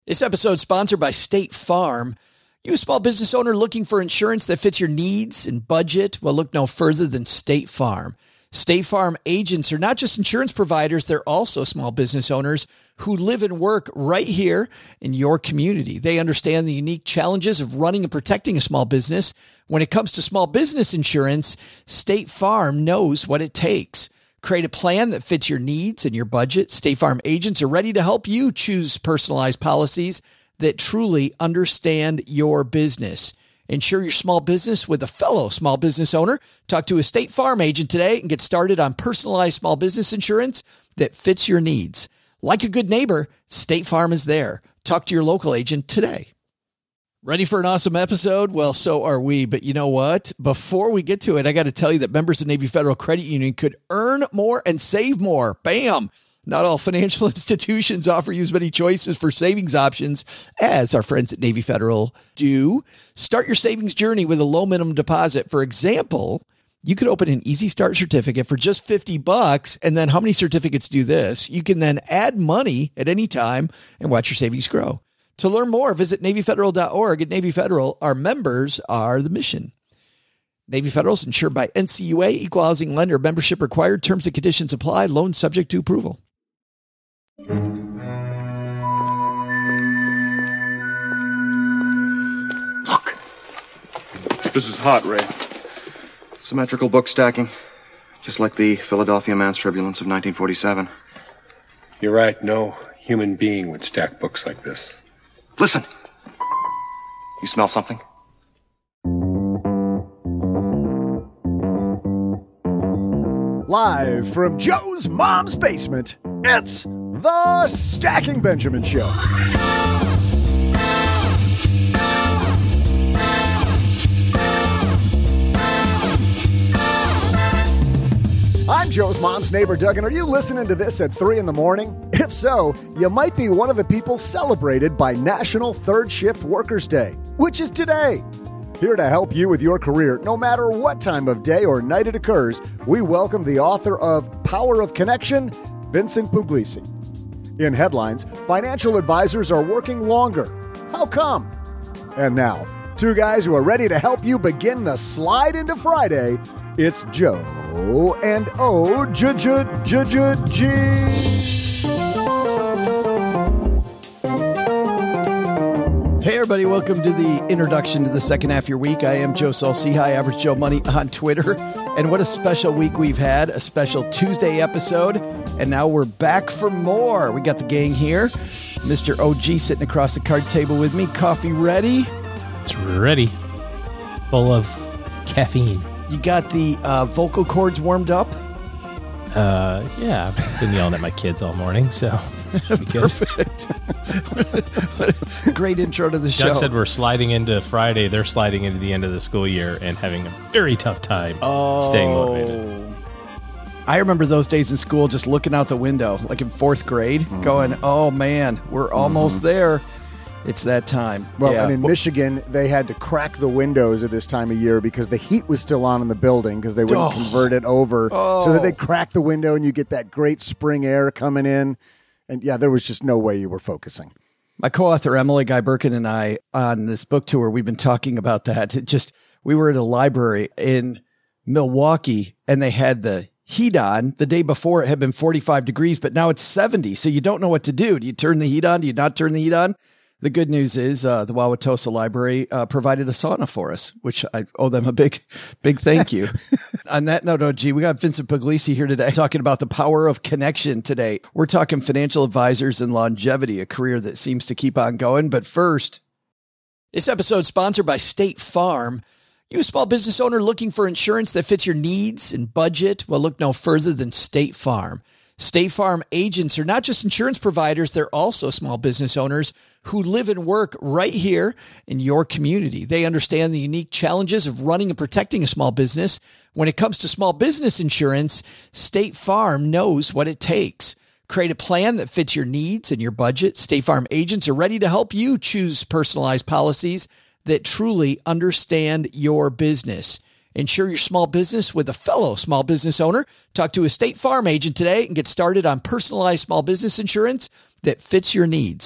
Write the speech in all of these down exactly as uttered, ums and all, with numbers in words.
This episode is sponsored by State Farm. You a small business owner looking for insurance that fits your needs and budget? Well, look no further than State Farm. State Farm agents are not just insurance providers, they're also small business owners who live and work right here in your community. They understand the unique challenges of running and protecting a small business. When it comes to small business insurance, State Farm knows what it takes. Create a plan that fits your needs and your budget. State Farm agents are ready to help you choose personalized policies that truly understand your business. Insure your small business with a fellow small business owner. Talk to a State Farm agent today and get started on personalized small business insurance that fits your needs. Like a good neighbor, State Farm is there. Talk to your local agent today. Ready for an awesome episode? Well, so are we. But you know what? Before we get to it, I got to tell you that members of Navy Federal Credit Union could earn more and save more. Bam! Not all financial institutions offer you as many choices for savings options as our friends at Navy Federal do. Start your savings journey with a low minimum deposit. For example, you could open an Easy Start certificate for just fifty bucks. And then how many certificates do this? You can then add money at any time and watch your savings grow. To learn more, visit Navy Federal dot org. At Navy Federal, our members are the mission. Navy Federal is insured by N C U A, Equal Housing Lender. Membership required. Terms and conditions apply. Loan subject to approval. Look. This is hot, Ray. Symmetrical book stacking. Just like the Philadelphia Man's Turbulence of nineteen forty-seven. You're right. No human being would stack books like this. Listen. You smell something? Live from Joe's mom's basement, it's the Stacking Benjamin Show. I'm Joe's mom's neighbor, Doug, and are you listening to this at three in the morning? If so, you might be one of the people celebrated by National Third Shift Workers' Day, which is today. Here to help you with your career, no matter what time of day or night it occurs, we welcome the author of Power of Connection, Vincent Puglisi. In headlines, financial advisors are working longer. How come? And now, two guys who are ready to help you begin the slide into Friday. It's Joe and O J J J J G. Hey, everybody. Welcome to the introduction to the second half of your week. I am Joe Saul-Sehy, Average Joe Money on Twitter. And what a special week we've had, a special Tuesday episode. And now we're back for more. We got the gang here. Mister O G sitting across the card table with me. Coffee ready? It's ready. Full of caffeine. You got the uh, vocal cords warmed up? Uh, yeah, I've been yelling at my kids all morning, so should be good. Perfect. Great intro to the show. Doug said we're sliding into Friday. They're sliding into the end of the school year and having a very tough time oh, staying motivated. I remember those days in school just looking out the window, like in fourth grade, mm-hmm. going, oh, man, we're almost mm-hmm. there. It's that time. Well, yeah. and in Michigan, they had to crack the windows at this time of year because the heat was still on in the building because they wouldn't oh. convert it over. Oh. So that they'd crack the window and you get that great spring air coming in. And yeah, there was just no way you were focusing. My co-author, Emily Guy Birkin, and I, on this book tour, we've been talking about that. It just, we were at a library in Milwaukee and they had the heat on. The day before it had been forty-five degrees, but now it's seventy. So you don't know what to do. Do you turn the heat on? Do you not turn the heat on? The good news is uh, the Wauwatosa Library uh, provided a sauna for us, which I owe them a big, big thank you. On that note, O G, we got Vincent Puglisi here today talking about the power of connection today. We're talking financial advisors and longevity, a career that seems to keep on going. But first, this episode is sponsored by State Farm. You a small business owner looking for insurance that fits your needs and budget? Well, look no further than State Farm. State Farm agents are not just insurance providers, they're also small business owners who live and work right here in your community. They understand the unique challenges of running and protecting a small business. When it comes to small business insurance, State Farm knows what it takes. Create a plan that fits your needs and your budget. State Farm agents are ready to help you choose personalized policies that truly understand your business. Insure your small business with a fellow small business owner. Talk to a State Farm agent today and get started on personalized small business insurance that fits your needs.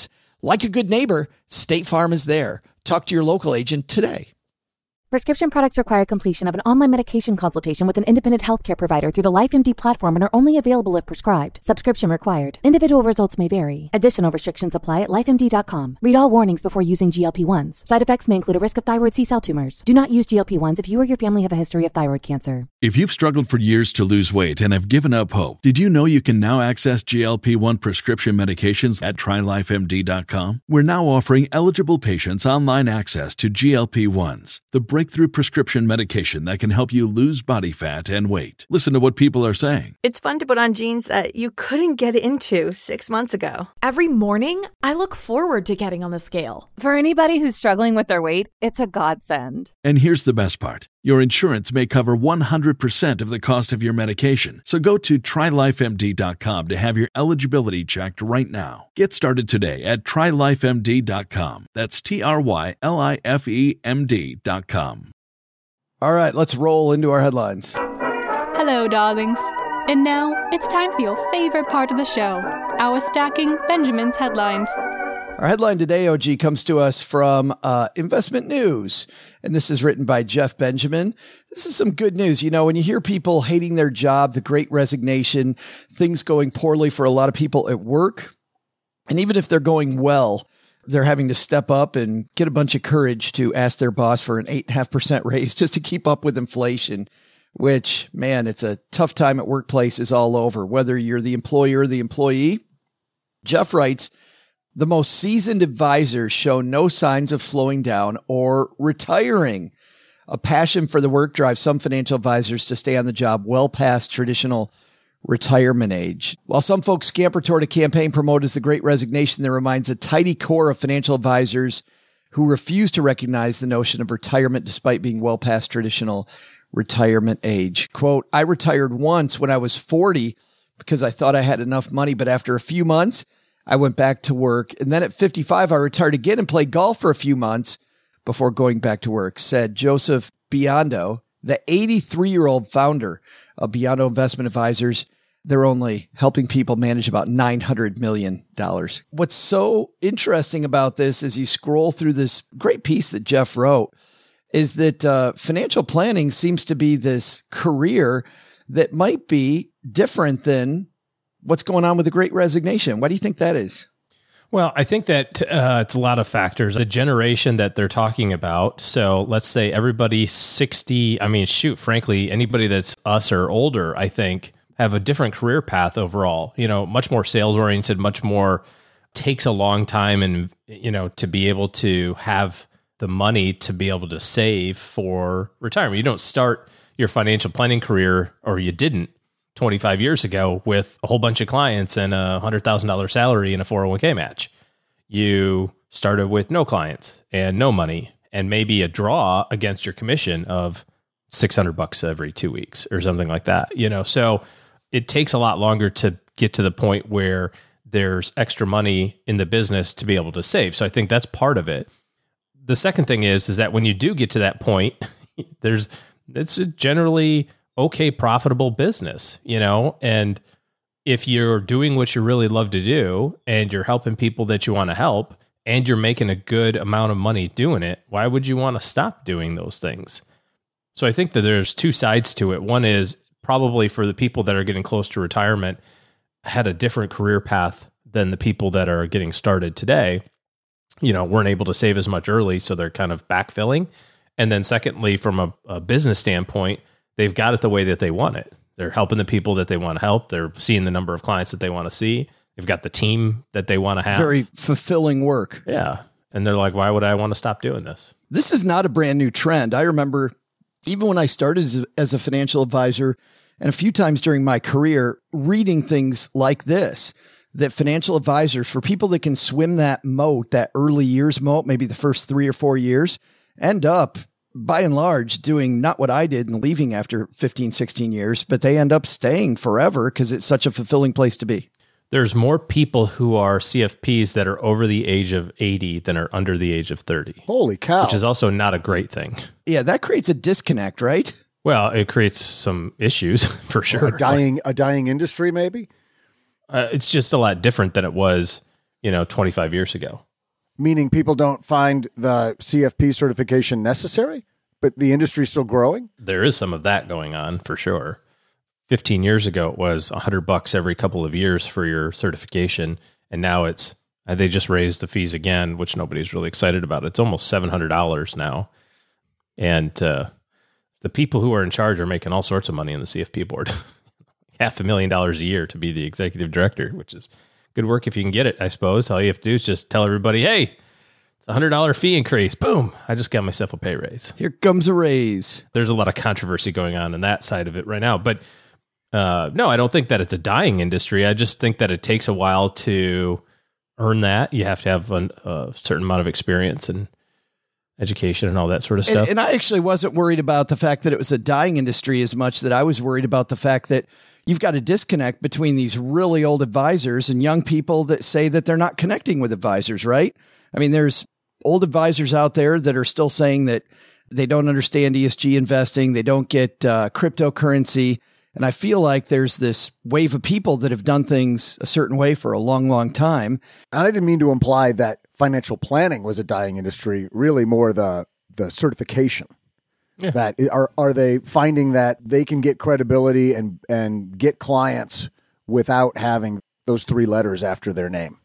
Like a good neighbor, State Farm is there. Talk to your local agent today. Prescription products require completion of an online medication consultation with an independent healthcare provider through the LifeMD platform and are only available if prescribed. Subscription required. Individual results may vary. Additional restrictions apply at life M D dot com. Read all warnings before using G L P one s. Side effects may include a risk of thyroid C-cell tumors. Do not use G L P one s if you or your family have a history of thyroid cancer. If you've struggled for years to lose weight and have given up hope, did you know you can now access G L P one prescription medications at try life M D dot com? We're now offering eligible patients online access to G L P ones, the breakthrough prescription medication that can help you lose body fat and weight. Listen to what people are saying. It's fun to put on jeans that you couldn't get into six months ago. Every morning, I look forward to getting on the scale. For anybody who's struggling with their weight, it's a godsend. And here's the best part. Your insurance may cover one hundred percent of the cost of your medication. So go to try life M D dot com to have your eligibility checked right now. Get started today at try life M D dot com. That's T R Y L I F E M D dot com. All right, let's roll into our headlines. Hello, darlings. And now it's time for your favorite part of the show, our Stacking Benjamin's headlines. Our headline today, O G, comes to us from uh, Investment News, and this is written by Jeff Benjamin. This is some good news. You know, when you hear people hating their job, the great resignation, things going poorly for a lot of people at work, and even if they're going well, they're having to step up and get a bunch of courage to ask their boss for an eight point five percent raise just to keep up with inflation, which, man, it's a tough time at workplaces all over, whether you're the employer or the employee. Jeff writes, the most seasoned advisors show no signs of slowing down or retiring. A passion for the work drives some financial advisors to stay on the job well past traditional retirement age. While some folks scamper toward a campaign promoted as the Great Resignation, there remains a tidy core of financial advisors who refuse to recognize the notion of retirement despite being well past traditional retirement age. Quote, I retired once when I was forty because I thought I had enough money, but after a few months, I went back to work. And then at fifty-five, I retired again and played golf for a few months before going back to work, said Joseph Biondo, the eighty-three-year-old founder of Biondo Investment Advisors. They're only helping people manage about nine hundred million dollars. What's so interesting about this as you scroll through this great piece that Jeff wrote is that uh, financial planning seems to be this career that might be different than what's going on with the Great Resignation. Why do you think that is? Well, I think that uh, it's a lot of factors. The generation that they're talking about. So let's say everybody sixty, I mean, shoot, frankly, anybody that's us or older, I think, have a different career path overall. You know, much more sales oriented, much more takes a long time and, you know, to be able to have the money to be able to save for retirement. You don't start your financial planning career, or you didn't, twenty-five years ago with a whole bunch of clients and a one hundred thousand dollars salary and a four oh one k match. You started with no clients and no money and maybe a draw against your commission of six hundred bucks every two weeks or something like that. You know, so it takes a lot longer to get to the point where there's extra money in the business to be able to save. So I think that's part of it. The second thing is, is that when you do get to that point, there's, it's a generally okay, profitable business, you know, and if you're doing what you really love to do and you're helping people that you want to help and you're making a good amount of money doing it, why would you want to stop doing those things? So I think that there's two sides to it. One is probably for the people that are getting close to retirement had a different career path than the people that are getting started today, you know, weren't able to save as much early. So they're kind of backfilling. And then secondly, from a, a business standpoint, they've got it the way that they want it. They're helping the people that they want to help. They're seeing the number of clients that they want to see. They've got the team that they want to have. Very fulfilling work. Yeah. And they're like, why would I want to stop doing this? This is not a brand new trend. I remember even when I started as a, as a financial advisor and a few times during my career, reading things like this, that financial advisors, for people that can swim that moat, that early years moat, maybe the first three or four years, end up by and large doing not what I did and leaving after fifteen, sixteen years, but they end up staying forever because it's such a fulfilling place to be. There's more people who are C F Ps that are over the age of eighty than are under the age of thirty. Holy cow. Which is also not a great thing. Yeah, that creates a disconnect, right? Well, it creates some issues for sure. A dying, a dying industry, maybe? Uh, it's just a lot different than it was, you know, twenty-five years ago. Meaning people don't find the C F P certification necessary, but the industry's still growing? There is some of that going on for sure. fifteen years ago, it was a hundred bucks every couple of years for your certification. And now it's, they just raised the fees again, which nobody's really excited about. It's almost seven hundred dollars now. And uh, the people who are in charge are making all sorts of money on the C F P board. Half a million dollars a year to be the executive director, which is good work if you can get it, I suppose. All you have to do is just tell everybody, hey, it's a one hundred dollars fee increase. Boom. I just got myself a pay raise. Here comes a raise. There's a lot of controversy going on in that side of it right now. But uh, no, I don't think that it's a dying industry. I just think that it takes a while to earn that. You have to have an, a certain amount of experience and education and all that sort of stuff. And, and I actually wasn't worried about the fact that it was a dying industry as much that I was worried about the fact that you've got a disconnect between these really old advisors and young people that say that they're not connecting with advisors, right? I mean, there's old advisors out there that are still saying that they don't understand E S G investing. They don't get uh, cryptocurrency. And I feel like there's this wave of people that have done things a certain way for a long, long time. And I didn't mean to imply that financial planning was a dying industry, really more the the certification. Yeah. That are are they finding that they can get credibility and and get clients without having those three letters after their name?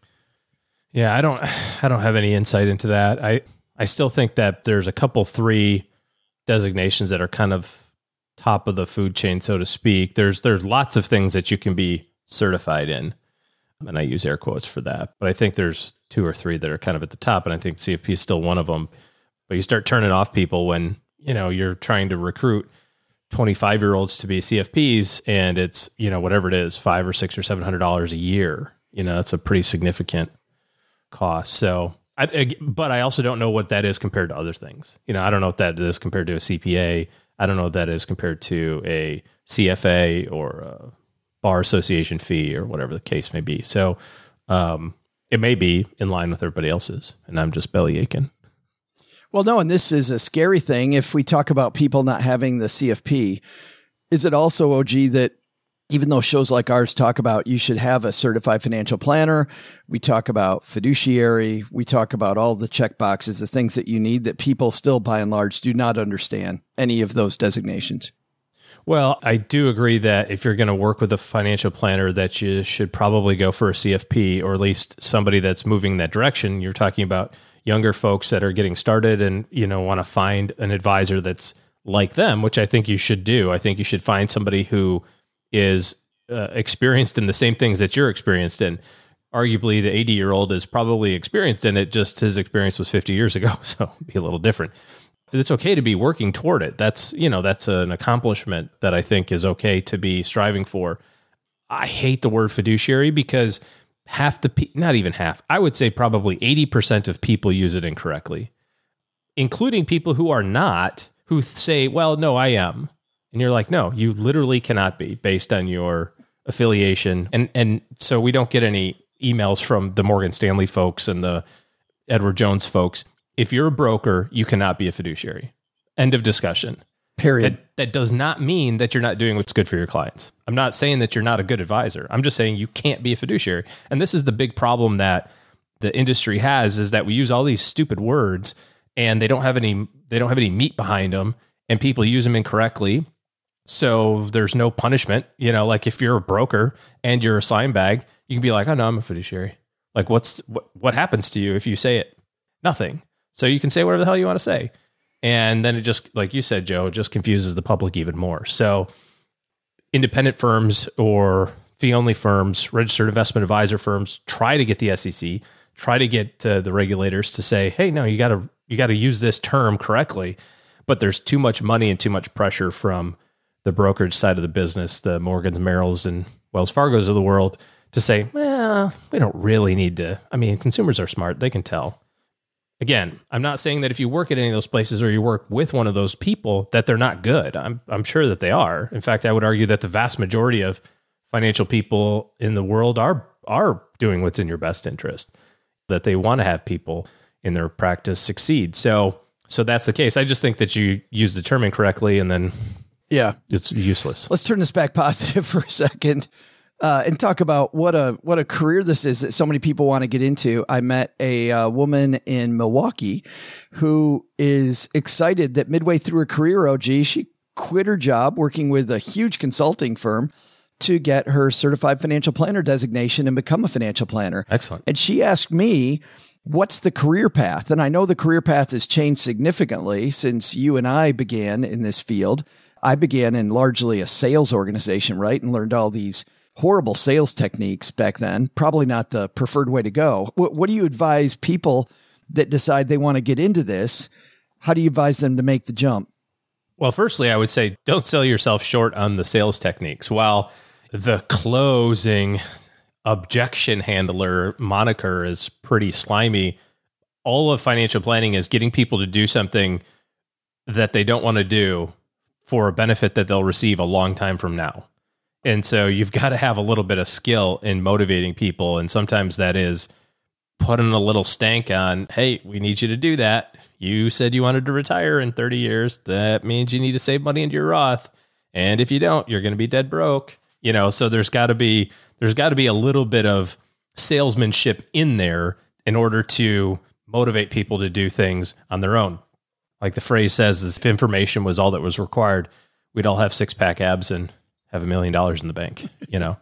Yeah, I don't I don't have any insight into that. I I still think that there's a couple three designations that are kind of top of the food chain, so to speak. There's there's lots of things that you can be certified in, and I use air quotes for that. But I think there's two or three that are kind of at the top, and I think C F P is still one of them. But you start turning off people when, you know, you're trying to recruit twenty-five year olds to be C F Ps, and it's, you know, whatever it is, five or six or seven hundred dollars a year. You know, that's a pretty significant cost. So, I, I, but I also don't know what that is compared to other things. You know, I don't know what that is compared to a C P A. I don't know what that is compared to a C F A or a bar association fee or whatever the case may be. So um, it may be in line with everybody else's, and I'm just belly aching. Well, no, and this is a scary thing. If we talk about people not having the C F P, is it also, O G, that even though shows like ours talk about you should have a certified financial planner, we talk about fiduciary, we talk about all the check boxes, the things that you need, that people still by and large do not understand any of those designations? Well, I do agree that if you're going to work with a financial planner, that you should probably go for a C F P, or at least somebody that's moving in that direction. You're talking about younger folks that are getting started and, you know, want to find an advisor that's like them, which I think you should do. I think you should find somebody who is uh, experienced in the same things that you're experienced in. Arguably, the eighty year old is probably experienced in it, just his experience was fifty years ago. So it'd be a little different. It's okay to be working toward it. That's, you know, that's an accomplishment that I think is okay to be striving for. I hate the word fiduciary because half the, pe- not even half, I would say probably eighty percent of people use it incorrectly, including people who are not, who say, well, no, I am. And you're like, no, you literally cannot be based on your affiliation. And and so we don't get any emails from the Morgan Stanley folks and the Edward Jones folks. If you're a broker, you cannot be a fiduciary. End of discussion. Period. That, that does not mean that you're not doing what's good for your clients. I'm not saying that you're not a good advisor. I'm just saying you can't be a fiduciary. And this is the big problem that the industry has, is that we use all these stupid words and they don't have any they don't have any meat behind them, and people use them incorrectly. So there's no punishment. You know, like if you're a broker and you're a slime bag, you can be like, oh no, I'm a fiduciary. Like what's, what, what happens to you if you say it? Nothing. So you can say whatever the hell you want to say. And then it just, like you said, Joe, it just confuses the public even more. So independent firms or fee-only firms, registered investment advisor firms, try to get the S E C, try to get uh, the regulators to say, hey, no, you got to, you got to use this term correctly. But there's too much money and too much pressure from the brokerage side of the business, the Morgans, Merrills, and Wells Fargos of the world, to say, well, we don't really need to. I mean, consumers are smart. They can tell. Again, I'm not saying that if you work at any of those places or you work with one of those people that they're not good. I'm I'm sure that they are. In fact, I would argue that the vast majority of financial people in the world are are doing what's in your best interest, that they want to have people in their practice succeed. So so that's the case. I just think that you use the term incorrectly, and then yeah, it's useless. Let's turn this back positive for a second. Uh, and talk about what a what a career this is that so many people want to get into. I met a uh, woman in Milwaukee who is excited that midway through her career, O G, she quit her job working with a huge consulting firm to get her certified financial planner designation and become a financial planner. Excellent. And she asked me, what's the career path? And I know the career path has changed significantly since you and I began in this field. I began in largely a sales organization, right? And learned all these horrible sales techniques back then, probably not the preferred way to go. What, what do you advise people that decide they want to get into this? How do you advise them to make the jump? Well, firstly, I would say don't sell yourself short on the sales techniques. While the closing objection handler moniker is pretty slimy, all of financial planning is getting people to do something that they don't want to do for a benefit that they'll receive a long time from now. And so you've got to have a little bit of skill in motivating people. And sometimes that is putting a little stank on, hey, we need you to do that. You said you wanted to retire in thirty years. That means you need to save money into your Roth. And if you don't, you're going to be dead broke. You know, so there's got to be, there's got to be a little bit of salesmanship in there in order to motivate people to do things on their own. Like the phrase says, if information was all that was required, we'd all have six pack abs and have a million dollars in the bank, you know.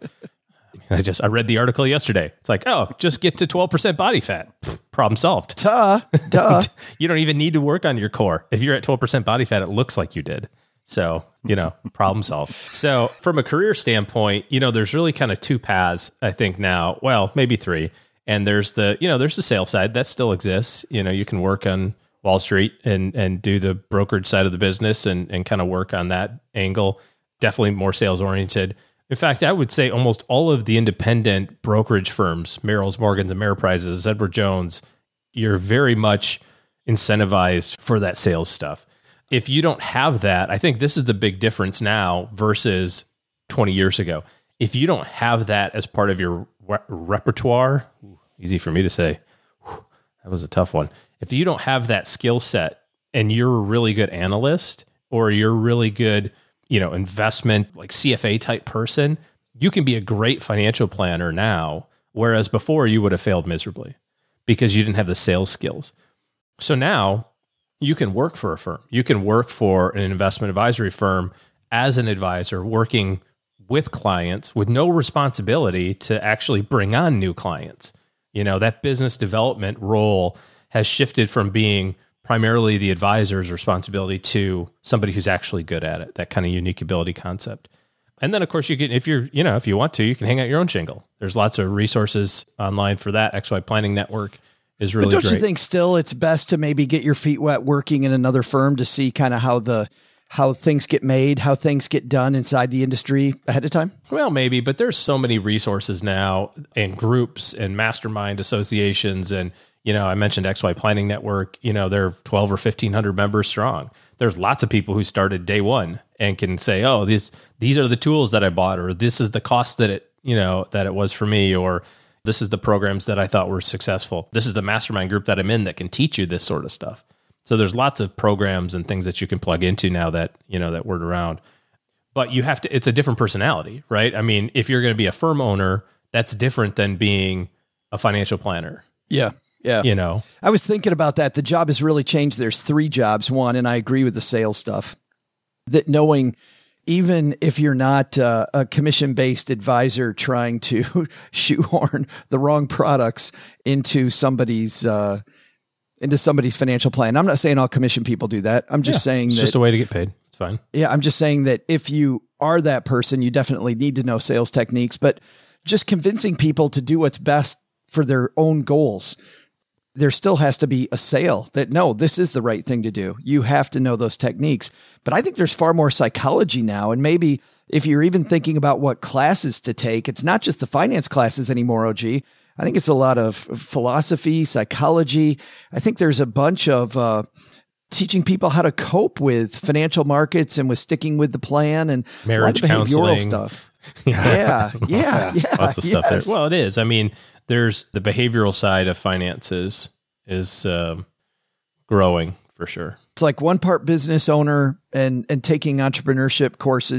I just I read the article yesterday. It's like, oh, just get to twelve percent body fat. Problem solved. Duh, duh. You don't even need to work on your core. If you're at twelve percent body fat, it looks like you did. So, you know, problem solved. So from a career standpoint, you know, there's really kind of two paths, I think now. Well, maybe three. And there's the, you know, there's the sales side that still exists. You know, you can work on Wall Street and and do the brokerage side of the business and and kind of work on that angle. Definitely more sales oriented. In fact, I would say almost all of the independent brokerage firms, Merrills, Morgans, and Ameriprises, Edward Jones, you're very much incentivized for that sales stuff. If you don't have that, I think this is the big difference now versus twenty years ago. If you don't have that as part of your re- repertoire, easy for me to say, whew, that was a tough one. If you don't have that skill set and you're a really good analyst or you're really good, you know, investment, like C F A type person, you can be a great financial planner now, whereas before you would have failed miserably because you didn't have the sales skills. So now you can work for a firm. You can work for an investment advisory firm as an advisor, working with clients with no responsibility to actually bring on new clients. You know, that business development role has shifted from being primarily the advisor's responsibility to somebody who's actually good at it, that kind of unique ability concept. And then, of course, you can, if you're, you know, if you want to, you can hang out your own shingle. There's lots of resources online for that. X Y Planning Network is really great. But don't you think still it's best to maybe get your feet wet working in another firm to see kind of how the, how things get made, how things get done inside the industry ahead of time? Well, maybe, but there's so many resources now and groups and mastermind associations. And, you know, I mentioned X Y Planning Network, you know, they're twelve or fifteen hundred members strong. There's lots of people who started day one and can say, oh, these, these are the tools that I bought, or this is the cost that it, you know, that it was for me, or this is the programs that I thought were successful. This is the mastermind group that I'm in that can teach you this sort of stuff. So there's lots of programs and things that you can plug into now that, you know, that word around, but you have to, it's a different personality, right? I mean, if you're going to be a firm owner, that's different than being a financial planner. Yeah. Yeah. You know, I was thinking about that. The job has really changed. There's three jobs. One, and I agree with the sales stuff, that knowing even if you're not uh, a commission-based advisor trying to shoehorn the wrong products into somebody's, uh, into somebody's financial plan. I'm not saying all commission people do that. I'm just yeah, saying it's that, just a way to get paid. It's fine. Yeah. I'm just saying that if you are that person, you definitely need to know sales techniques, but just convincing people to do what's best for their own goals. There still has to be a sale that, no, this is the right thing to do. You have to know those techniques. But I think there's far more psychology now. And maybe if you're even thinking about what classes to take, it's not just the finance classes anymore, O G. I think it's a lot of philosophy, psychology. I think there's a bunch of uh, teaching people how to cope with financial markets and with sticking with the plan and marriage behavioral counseling stuff. Yeah, yeah, yeah. Lots of yes. stuff there. Well, it is. I mean, there's the behavioral side of finances is um, growing for sure. It's like one part business owner and, and taking entrepreneurship courses,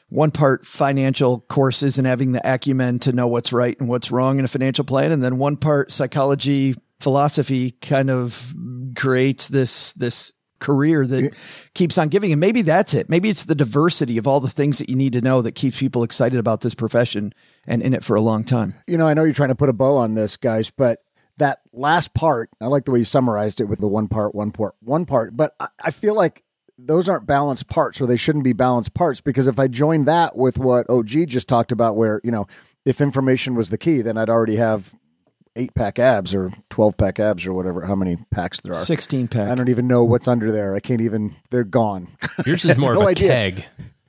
one part financial courses and having the acumen to know what's right and what's wrong in a financial plan. And then one part psychology, philosophy kind of creates this, this career that yeah. keeps on giving. And maybe that's it. Maybe it's the diversity of all the things that you need to know that keeps people excited about this profession and in it for a long time. You know, I know you're trying to put a bow on this, guys, but that last part, I like the way you summarized it with the one part, one part, one part, but I, I feel like those aren't balanced parts, or they shouldn't be balanced parts, because if I join that with what O G just talked about, where, you know, if information was the key, then I'd already have eight pack abs or twelve pack abs or whatever, how many packs there are. sixteen pack. I don't even know what's under there. I can't even, they're gone. Yours is more no of a idea. keg.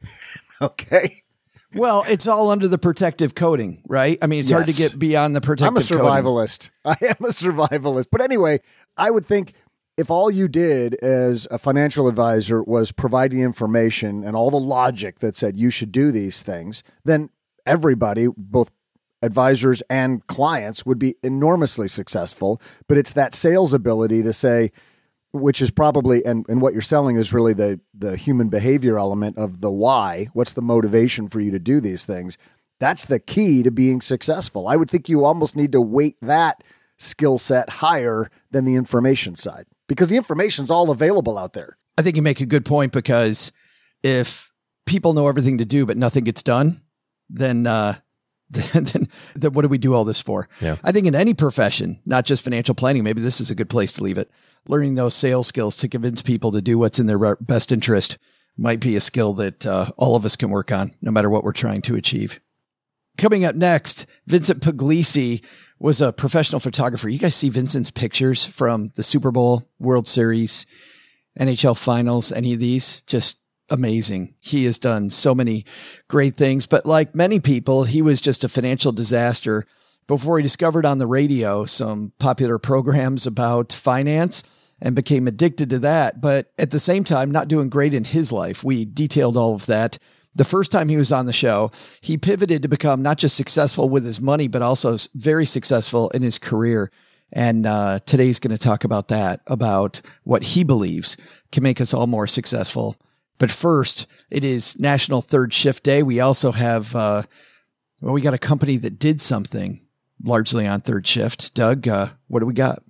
Okay. Well, it's all under the protective coating, right? I mean, it's yes. hard to get beyond the protective coating. I'm a survivalist. Coating. I am a survivalist. But anyway, I would think if all you did as a financial advisor was provide the information and all the logic that said you should do these things, then everybody, both advisors and clients, would be enormously successful. But it's that sales ability to say, which is probably, and, and what you're selling is really the, the human behavior element of the why. What's the motivation for you to do these things? That's the key to being successful. I would think you almost need to weight that skill set higher than the information side, because the information's all available out there. I think you make a good point, because if people know everything to do, but nothing gets done, then, uh, then, then, then what do we do all this for? Yeah. I think in any profession, not just financial planning, maybe this is a good place to leave it. Learning those sales skills to convince people to do what's in their best interest might be a skill that uh, all of us can work on, no matter what we're trying to achieve. Coming up next, Vincent Puglisi was a professional photographer. You guys see Vincent's pictures from the Super Bowl, World Series, N H L Finals, any of these? Just amazing. He has done so many great things, but like many people, he was just a financial disaster before he discovered on the radio some popular programs about finance and became addicted to that. But at the same time, not doing great in his life. We detailed all of that. The first time he was on the show, he pivoted to become not just successful with his money, but also very successful in his career. And uh, today's going to talk about that, about what he believes can make us all more successful. But first, it is National Third Shift Day. We also have, uh, well, we got a company that did something largely on third shift. Doug, uh, what do we got?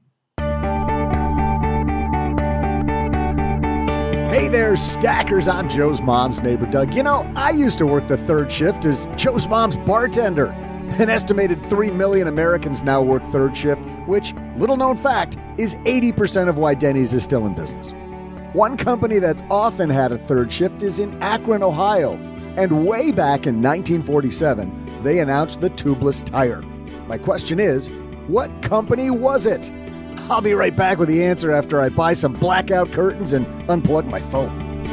Hey there, stackers. I'm Joe's mom's neighbor, Doug. You know, I used to work the third shift as Joe's mom's bartender. An estimated three million Americans now work third shift, which, little known fact, is eighty percent of why Denny's is still in business. One company that's often had a third shift is in Akron, Ohio. And way back in nineteen forty-seven, they announced the tubeless tire. My question is, what company was it? I'll be right back with the answer after I buy some blackout curtains and unplug my phone.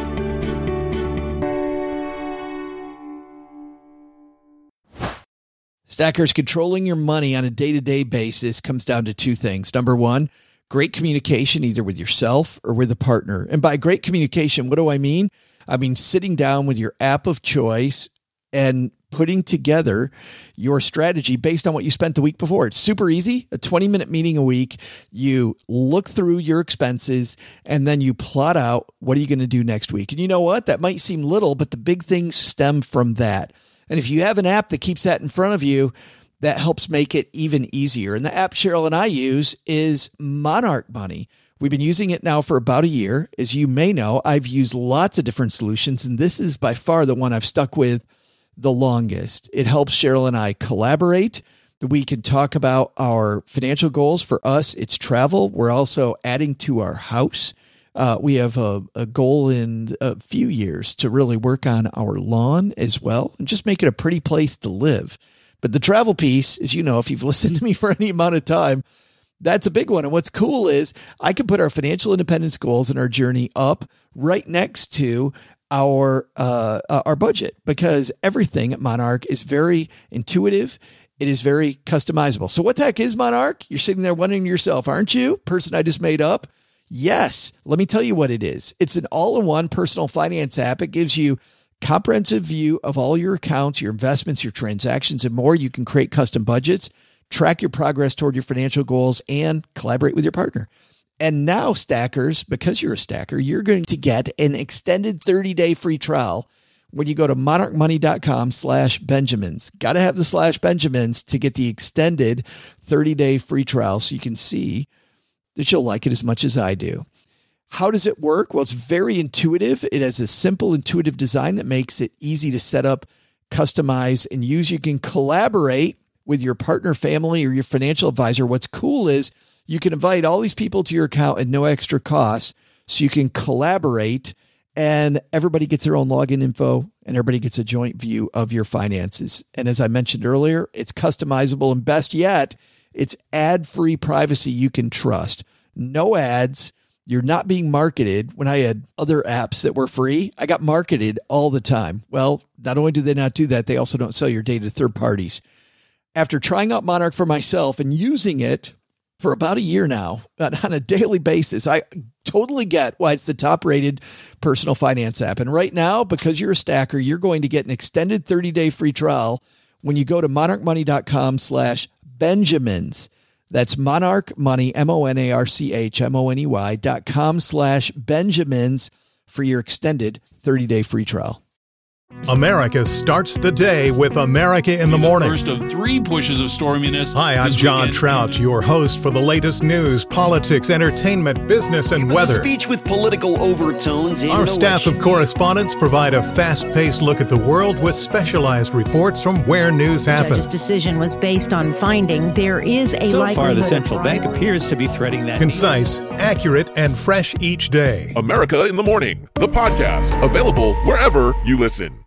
Stackers, controlling your money on a day-to-day basis comes down to two things. Number one, great communication, either with yourself or with a partner. And by great communication, what do I mean? I mean sitting down with your app of choice and putting together your strategy based on what you spent the week before. It's super easy, a twenty minute meeting a week. You look through your expenses and then you plot out, what are you going to do next week? And you know what? That might seem little, but the big things stem from that. And if you have an app that keeps that in front of you, that helps make it even easier. And the app Cheryl and I use is Monarch Money. We've been using it now for about a year. As you may know, I've used lots of different solutions, and this is by far the one I've stuck with the longest. It helps Cheryl and I collaborate. We can talk about our financial goals. For us, it's travel. We're also adding to our house. Uh, we have a, a goal in a few years to really work on our lawn as well and just make it a pretty place to live. But the travel piece, as you know, if you've listened to me for any amount of time, that's a big one. And what's cool is I can put our financial independence goals and our journey up right next to our uh, our budget, because everything at Monarch is very intuitive. It is very customizable. So what the heck is Monarch? You're sitting there wondering to yourself, aren't you? Person I just made up. Yes. Let me tell you what it is. It's an all-in-one personal finance app. It gives you comprehensive view of all your accounts, your investments, your transactions, and more. You can create custom budgets, track your progress toward your financial goals, and collaborate with your partner. And now, stackers, because you're a stacker, you're going to get an extended thirty-day free trial when you go to monarchmoney.com slash Benjamins. Got to have the slash Benjamins to get the extended thirty-day free trial so you can see that you'll like it as much as I do. How does it work? Well, it's very intuitive. It has a simple, intuitive design that makes it easy to set up, customize, and use. You can collaborate with your partner, family, or your financial advisor. What's cool is you can invite all these people to your account at no extra cost, so you can collaborate and everybody gets their own login info and everybody gets a joint view of your finances. And as I mentioned earlier, it's customizable, and best yet, it's ad-free privacy you can trust. No ads. You're not being marketed. When I had other apps that were free, I got marketed all the time. Well, not only do they not do that, they also don't sell your data to third parties. After trying out Monarch for myself and using it for about a year now on a daily basis, I totally get why it's the top rated personal finance app. And right now, because you're a stacker, you're going to get an extended thirty-day free trial when you go to monarchmoney.com slash Benjamins. That's Monarch Money, M O N A R C H M O N E Y dot com slash Benjamins for your extended thirty-day free trial. America starts the day with America in the Morning. First of three pushes of storminess. Hi, I'm John weekend. Trout, your host for the latest news, politics, entertainment, business, and it was weather. A speech with political overtones. In Our staff of correspondents provide a fast-paced look at the world with specialized reports from where news happens. The judge's decision was based on finding there is a so likelihood. So far, the central of bank appears to be threading that. Concise, accurate, and fresh each day. America in the Morning, the podcast, available wherever you listen.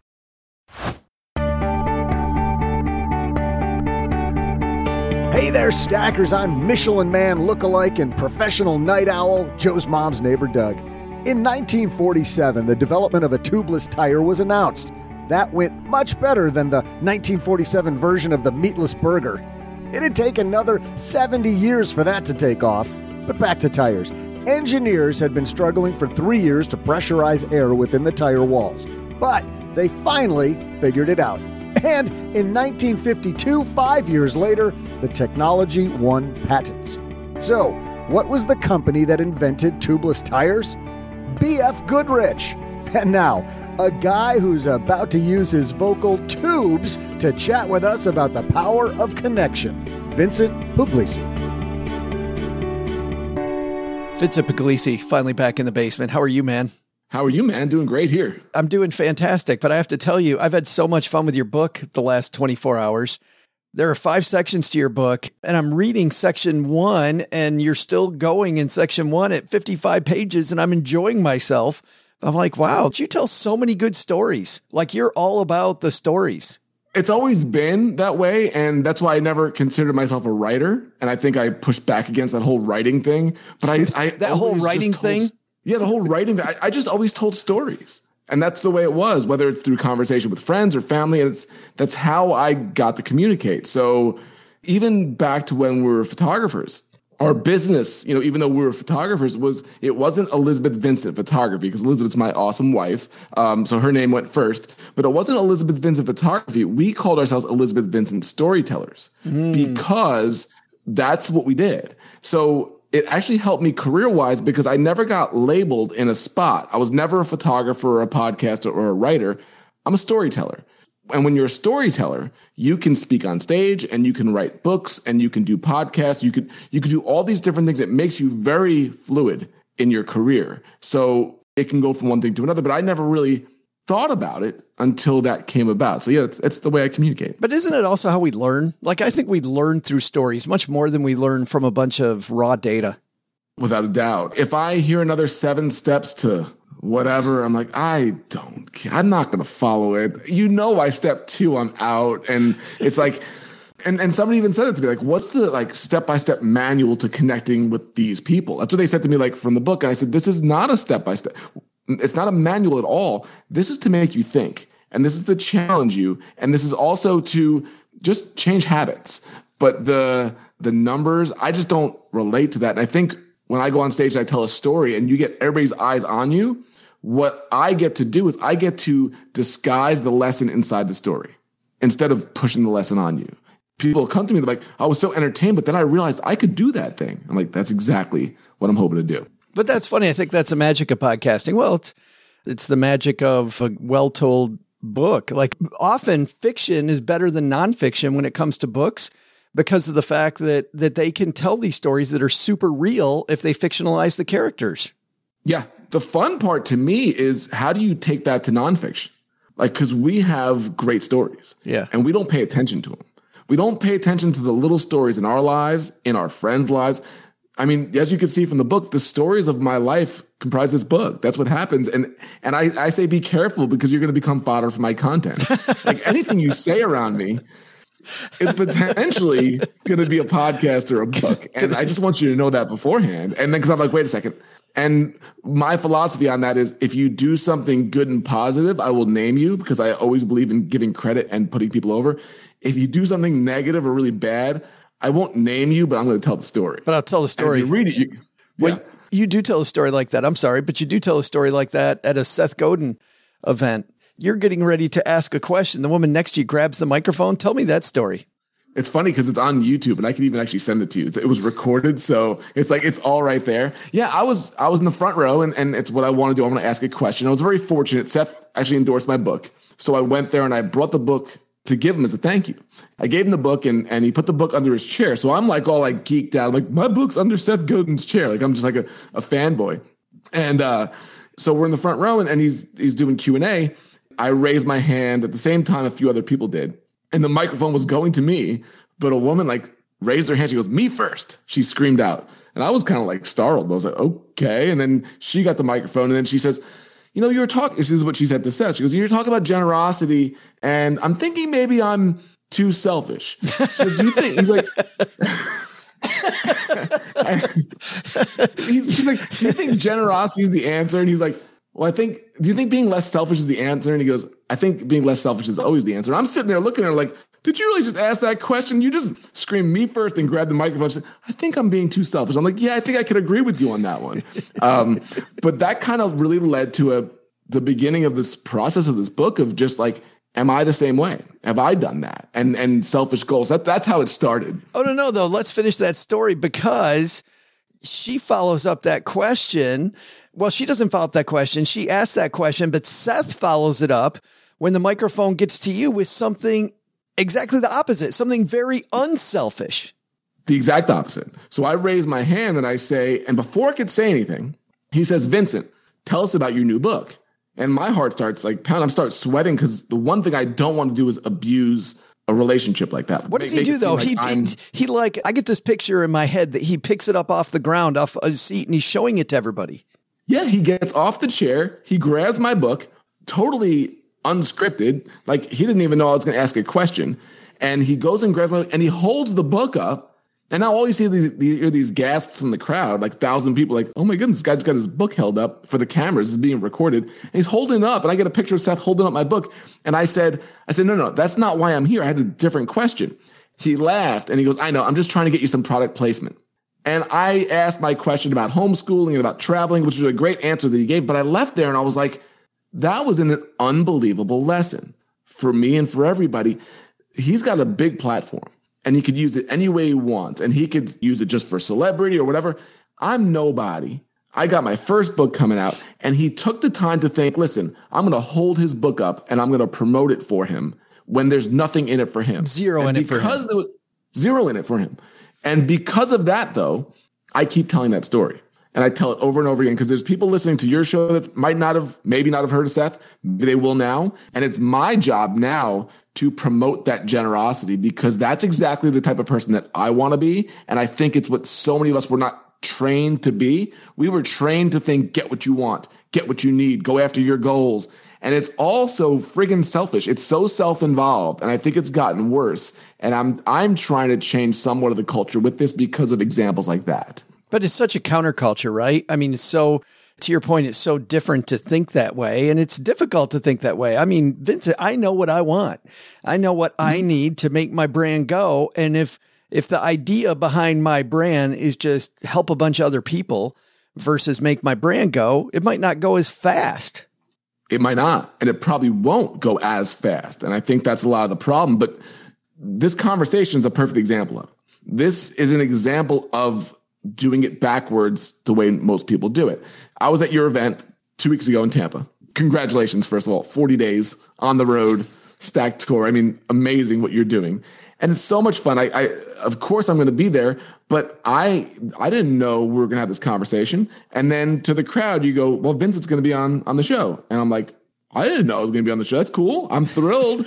Hey there, stackers. I'm Michelin Man lookalike and professional night owl, Joe's mom's neighbor, Doug. In nineteen forty-seven, the development of a tubeless tire was announced. That went much better than the nineteen forty-seven version of the meatless burger. It'd take another seventy years for that to take off. But back to tires. Engineers had been struggling for three years to pressurize air within the tire walls. But they finally figured it out. And in nineteen fifty-two, five years later, the technology won patents. So, what was the company that invented tubeless tires? B F Goodrich. And now, a guy who's about to use his vocal tubes to chat with us about the power of connection, Vincent Puglisi. Vincent Puglisi, finally back in the basement. How are you, man? How are you, man? Doing great here. I'm doing fantastic, but I have to tell you, I've had so much fun with your book the last twenty-four hours. There are five sections to your book, and I'm reading section one, and you're still going in section one at fifty-five pages, and I'm enjoying myself. I'm like, wow, you tell so many good stories. Like, you're all about the stories. It's always been that way, and that's why I never considered myself a writer, and I think I pushed back against that whole writing thing. But I, I that whole writing told, thing? Yeah, the whole writing thing. I, I just always told stories. And that's the way it was, whether it's through conversation with friends or family. And it's that's how I got to communicate. So even back to when we were photographers, our business, you know, even though we were photographers, was it wasn't Elizabeth Vincent Photography, because Elizabeth's my awesome wife. Um, so her name went first. But it wasn't Elizabeth Vincent Photography. We called ourselves Elizabeth Vincent Storytellers mm. because that's what we did. So it actually helped me career-wise because I never got labeled in a spot. I was never a photographer or a podcaster or a writer. I'm a storyteller. And when you're a storyteller, you can speak on stage and you can write books and you can do podcasts. You could you could do all these different things. It makes you very fluid in your career. So it can go from one thing to another. But I never really thought about it until that came about. So yeah, it's, it's the way I communicate. But isn't it also how we learn? Like, I think we learn through stories much more than we learn from a bunch of raw data. Without a doubt. If I hear another seven steps to whatever, I'm like, I don't care. I'm not going to follow it. You know, by step two, I'm out. And it's like, and, and somebody even said it to me, like, what's the like step-by-step manual to connecting with these people? That's what they said to me, like from the book. And I said, this is not a step-by-step. It's not a manual at all. This is to make you think. And this is to challenge you. And this is also to just change habits. But the the numbers, I just don't relate to that. And I think when I go on stage, I tell a story and you get everybody's eyes on you. What I get to do is I get to disguise the lesson inside the story instead of pushing the lesson on you. People come to me, they're like, I was so entertained, but then I realized I could do that thing. I'm like, that's exactly what I'm hoping to do. But that's funny. I think that's the magic of podcasting. Well, it's it's the magic of a well-told book. Like often fiction is better than nonfiction when it comes to books because of the fact that that they can tell these stories that are super real if they fictionalize the characters. Yeah. The fun part to me is how do you take that to nonfiction? Like, because we have great stories. Yeah. And we don't pay attention to them. We don't pay attention to the little stories in our lives, in our friends' lives. I mean, as you can see from the book, the stories of my life comprise this book. That's what happens. And and I, I say be careful because you're going to become fodder for my content. Like anything you say around me is potentially going to be a podcast or a book. And I just want you to know that beforehand. And then because I'm like, wait a second. And my philosophy on that is if you do something good and positive, I will name you because I always believe in giving credit and putting people over. If you do something negative or really bad, I won't name you, but I'm going to tell the story. But I'll tell the story. And if you read it, you, well, yeah. you do tell a story like that. I'm sorry, but you do tell a story like that at a Seth Godin event. You're getting ready to ask a question. The woman next to you grabs the microphone. Tell me that story. It's funny because it's on YouTube and I can even actually send it to you. It's, it was recorded. So it's like, it's all right there. Yeah, I was I was in the front row and, and it's what I want to do. I want to ask a question. I was very fortunate. Seth actually endorsed my book. So I went there and I brought the book to give him as a thank you. I gave him the book and, and he put the book under his chair. So I'm like all like geeked out. I'm like, my book's under Seth Godin's chair. Like I'm just like a, a fanboy. And uh, so we're in the front row and, and he's he's doing Q and A. I raised my hand at the same time a few other people did. And the microphone was going to me, but a woman like raised her hand. She goes, me first. She screamed out. And I was kind of like startled. I was like, okay. And then she got the microphone and then she says, you know, you were talking, this is what she said to Seth. She goes, you're talking about generosity and I'm thinking maybe I'm too selfish. So do you think, he's like, he's, she's like, do you think generosity is the answer? And he's like, well, I think, do you think being less selfish is the answer? And he goes, I think being less selfish is always the answer. And I'm sitting there looking at her like, did you really just ask that question? You just screamed me first and grabbed the microphone and said, I think I'm being too selfish. I'm like, yeah, I think I could agree with you on that one. Um, but that kind of really led to a the beginning of this process of this book of just like, am I the same way? Have I done that? And and selfish goals. That That's how it started. Oh, no, no, though. Let's finish that story because she follows up that question. Well, she doesn't follow up that question. She asked that question, but Seth follows it up when the microphone gets to you with something exactly the opposite, something very unselfish. The exact opposite. So I raise my hand and I say, and before I could say anything, he says, Vincent, tell us about your new book. And my heart starts like pounding. I start sweating because the one thing I don't want to do is abuse a relationship like that. What does he do though? Like he, he he like I get this picture in my head that he picks it up off the ground, off a seat, and he's showing it to everybody. Yeah, he gets off the chair. He grabs my book, totally unscripted. Like he didn't even know I was going to ask a question. And he goes and grabs my book and he holds the book up. And now all you see are these, these, these gasps from the crowd, like a thousand people like, oh my goodness, this guy's got his book held up for the cameras. This is being recorded. And he's holding it up. And I get a picture of Seth holding up my book. And I said, I said, no, no, that's not why I'm here. I had a different question. He laughed and he goes, I know, I'm just trying to get you some product placement. And I asked my question about homeschooling and about traveling, which was a great answer that he gave. But I left there and I was like, that was an unbelievable lesson for me and for everybody. He's got a big platform. And he could use it any way he wants. And he could use it just for celebrity or whatever. I'm nobody. I got my first book coming out. And he took the time to think, listen, I'm going to hold his book up and I'm going to promote it for him when there's nothing in it for him. Zero and in it for him. Because there was zero in it for him. And because of that, though, I keep telling that story. And I tell it over and over again because there's people listening to your show that might not have, maybe not have heard of Seth. Maybe they will now. And it's my job now to promote that generosity because that's exactly the type of person that I want to be. And I think it's what so many of us were not trained to be. We were trained to think, get what you want, get what you need, go after your goals. And it's also friggin' selfish. It's so self-involved. And I think it's gotten worse. And I'm I'm trying to change somewhat of the culture with this because of examples like that. But it's such a counterculture, right? I mean, it's so, to your point, it's so different to think that way. And it's difficult to think that way. I mean, Vincent, I know what I want. I know what mm-hmm. I need to make my brand go. And if, if the idea behind my brand is just help a bunch of other people versus make my brand go, it might not go as fast. It might not. And it probably won't go as fast. And I think that's a lot of the problem. But this conversation is a perfect example of it. This is an example of doing it backwards the way most people do it. I was at your event two weeks ago in Tampa. congratulations, first of all, forty days on the road, stacked tour. I mean, amazing what you're doing. And it's so much fun. I, I of course, I'm going to be there, but I I didn't know we were going to have this conversation. And then to the crowd, you go, well, Vincent's going to be on, on the show. And I'm like, I didn't know I was going to be on the show. That's cool. I'm thrilled.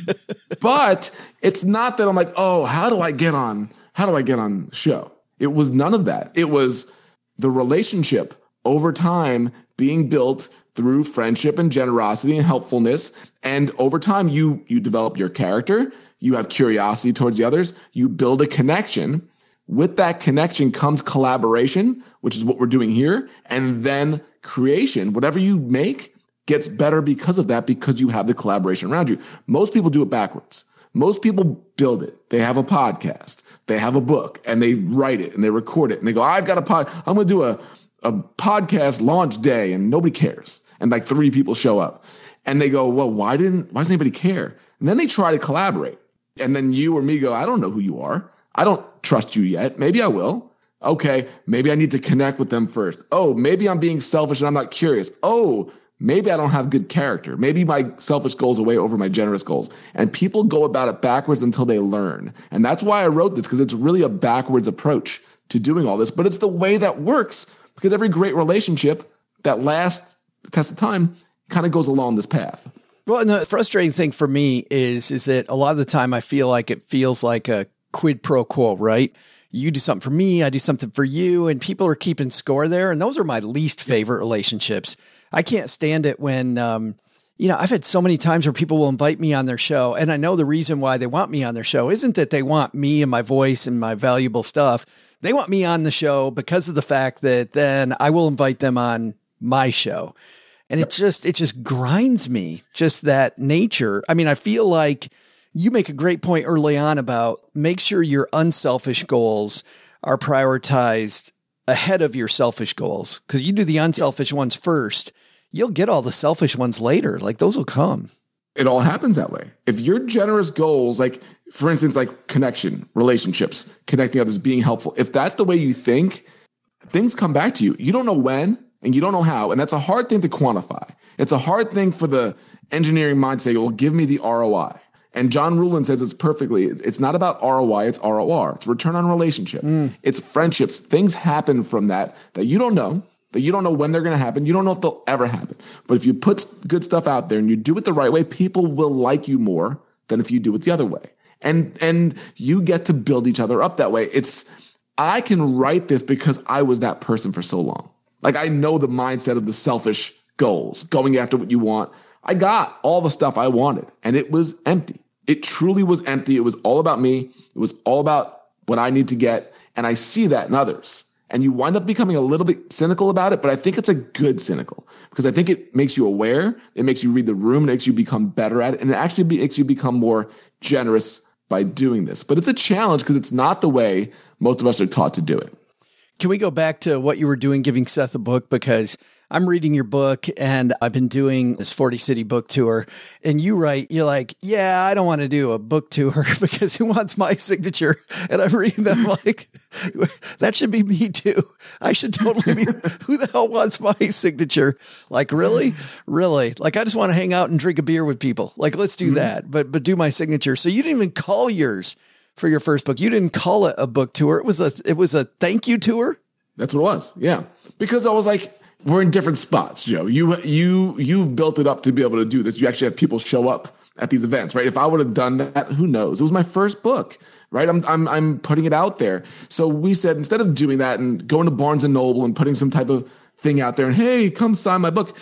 But it's not that I'm like, oh, how do I get on? How do I get on the show? It was none of that. It was the relationship over time being built through friendship and generosity and helpfulness. And over time, you you develop your character. You have curiosity towards the others. You build a connection. With that connection comes collaboration, which is what we're doing here. And then creation, whatever you make, gets better because of that, because you have the collaboration around you. Most people do it backwards. Most people build it. They have a podcast. They have a book, and they write it, and they record it, and they go, I've got a pod. I'm going to do a, a podcast launch day, and nobody cares. And like three people show up. And they go, well, why didn't, why does anybody care? And then they try to collaborate. And then you or me go, I don't know who you are. I don't trust you yet. Maybe I will. Okay, maybe I need to connect with them first. Oh, maybe I'm being selfish and I'm not curious. Oh, maybe I don't have good character. Maybe my selfish goals are way over my generous goals. And people go about it backwards until they learn. And that's why I wrote this, because it's really a backwards approach to doing all this. But it's the way that works, because every great relationship that lasts the test of time kind of goes along this path. Well, and the frustrating thing for me is, is that a lot of the time I feel like it feels like a quid pro quo, right? You do something for me, I do something for you, and people are keeping score there. And those are my least favorite relationships. I can't stand it when, um, you know, I've had so many times where people will invite me on their show. And I know the reason why they want me on their show isn't that they want me and my voice and my valuable stuff. They want me on the show because of the fact that then I will invite them on my show. And it just, it just grinds me, just that nature. I mean, I feel like you make a great point early on about make sure your unselfish goals are prioritized ahead of your selfish goals. Because you do the unselfish ones first, you'll get all the selfish ones later. Like those will come. It all happens that way. If your generous goals, like for instance, like connection, relationships, connecting others, being helpful, if that's the way you think, things come back to you. You don't know when, and you don't know how. And that's a hard thing to quantify. It's a hard thing for the engineering mind to say, well, give me the R O I. And John Ruhlin says it's perfectly, it's not about R O I, it's R O R. It's return on relationship. Mm. It's friendships. Things happen from that that you don't know, that you don't know when they're going to happen. You don't know if they'll ever happen. But if you put good stuff out there and you do it the right way, people will like you more than if you do it the other way. And, and you get to build each other up that way. It's, I can write this because I was that person for so long. Like I know the mindset of the selfish goals, going after what you want. I got all the stuff I wanted and it was empty. It truly was empty. It was all about me. It was all about what I need to get. And I see that in others. And you wind up becoming a little bit cynical about it, but I think it's a good cynical because I think it makes you aware. It makes you read the room. It makes you become better at it. And it actually makes you become more generous by doing this. But it's a challenge because it's not the way most of us are taught to do it. Can we go back to what you were doing, giving Seth a book? Because I'm reading your book and I've been doing this forty city book tour and you write, you're like, yeah, I don't want to do a book tour because who wants my signature? And I'm reading that like, that should be me too. I should totally be, who the hell wants my signature? Like, really? Really? Like, I just want to hang out and drink a beer with people. Like, let's do mm-hmm. that, but, but do my signature. So you didn't even call yours for your first book. You didn't call it a book tour. It was a, it was a thank you tour. That's what it was. Yeah. Because I was like, we're in different spots, Joe. You, you, you've built it up to be able to do this. You actually have people show up at these events, right? If I would have done that, who knows? It was my first book, right? I'm, I'm, I'm putting it out there. So we said, instead of doing that and going to Barnes and Noble and putting some type of thing out there and, hey, come sign my book.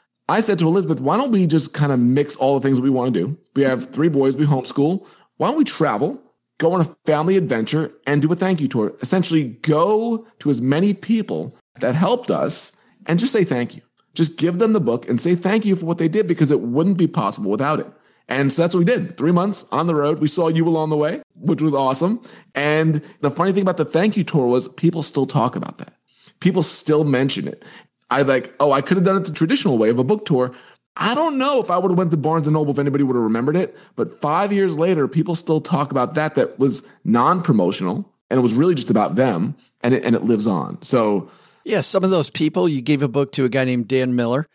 I said to Elizabeth, why don't we just kind of mix all the things that we want to do? We have three boys, we homeschool. Why don't we travel, go on a family adventure and do a thank you tour? Essentially go to as many people that helped us and just say thank you. Just give them the book and say thank you for what they did because it wouldn't be possible without it. And so that's what we did. Three months on the road. We saw you along the way, which was awesome. And the funny thing about the thank you tour was people still talk about that. People still mention it. I like, oh, I could have done it the traditional way of a book tour. I don't know if I would have went to Barnes and Noble if anybody would have remembered it. But five years later, people still talk about that. That was non-promotional and it was really just about them and it, and it lives on. So yeah, some of those people, you gave a book to a guy named Dan Miller.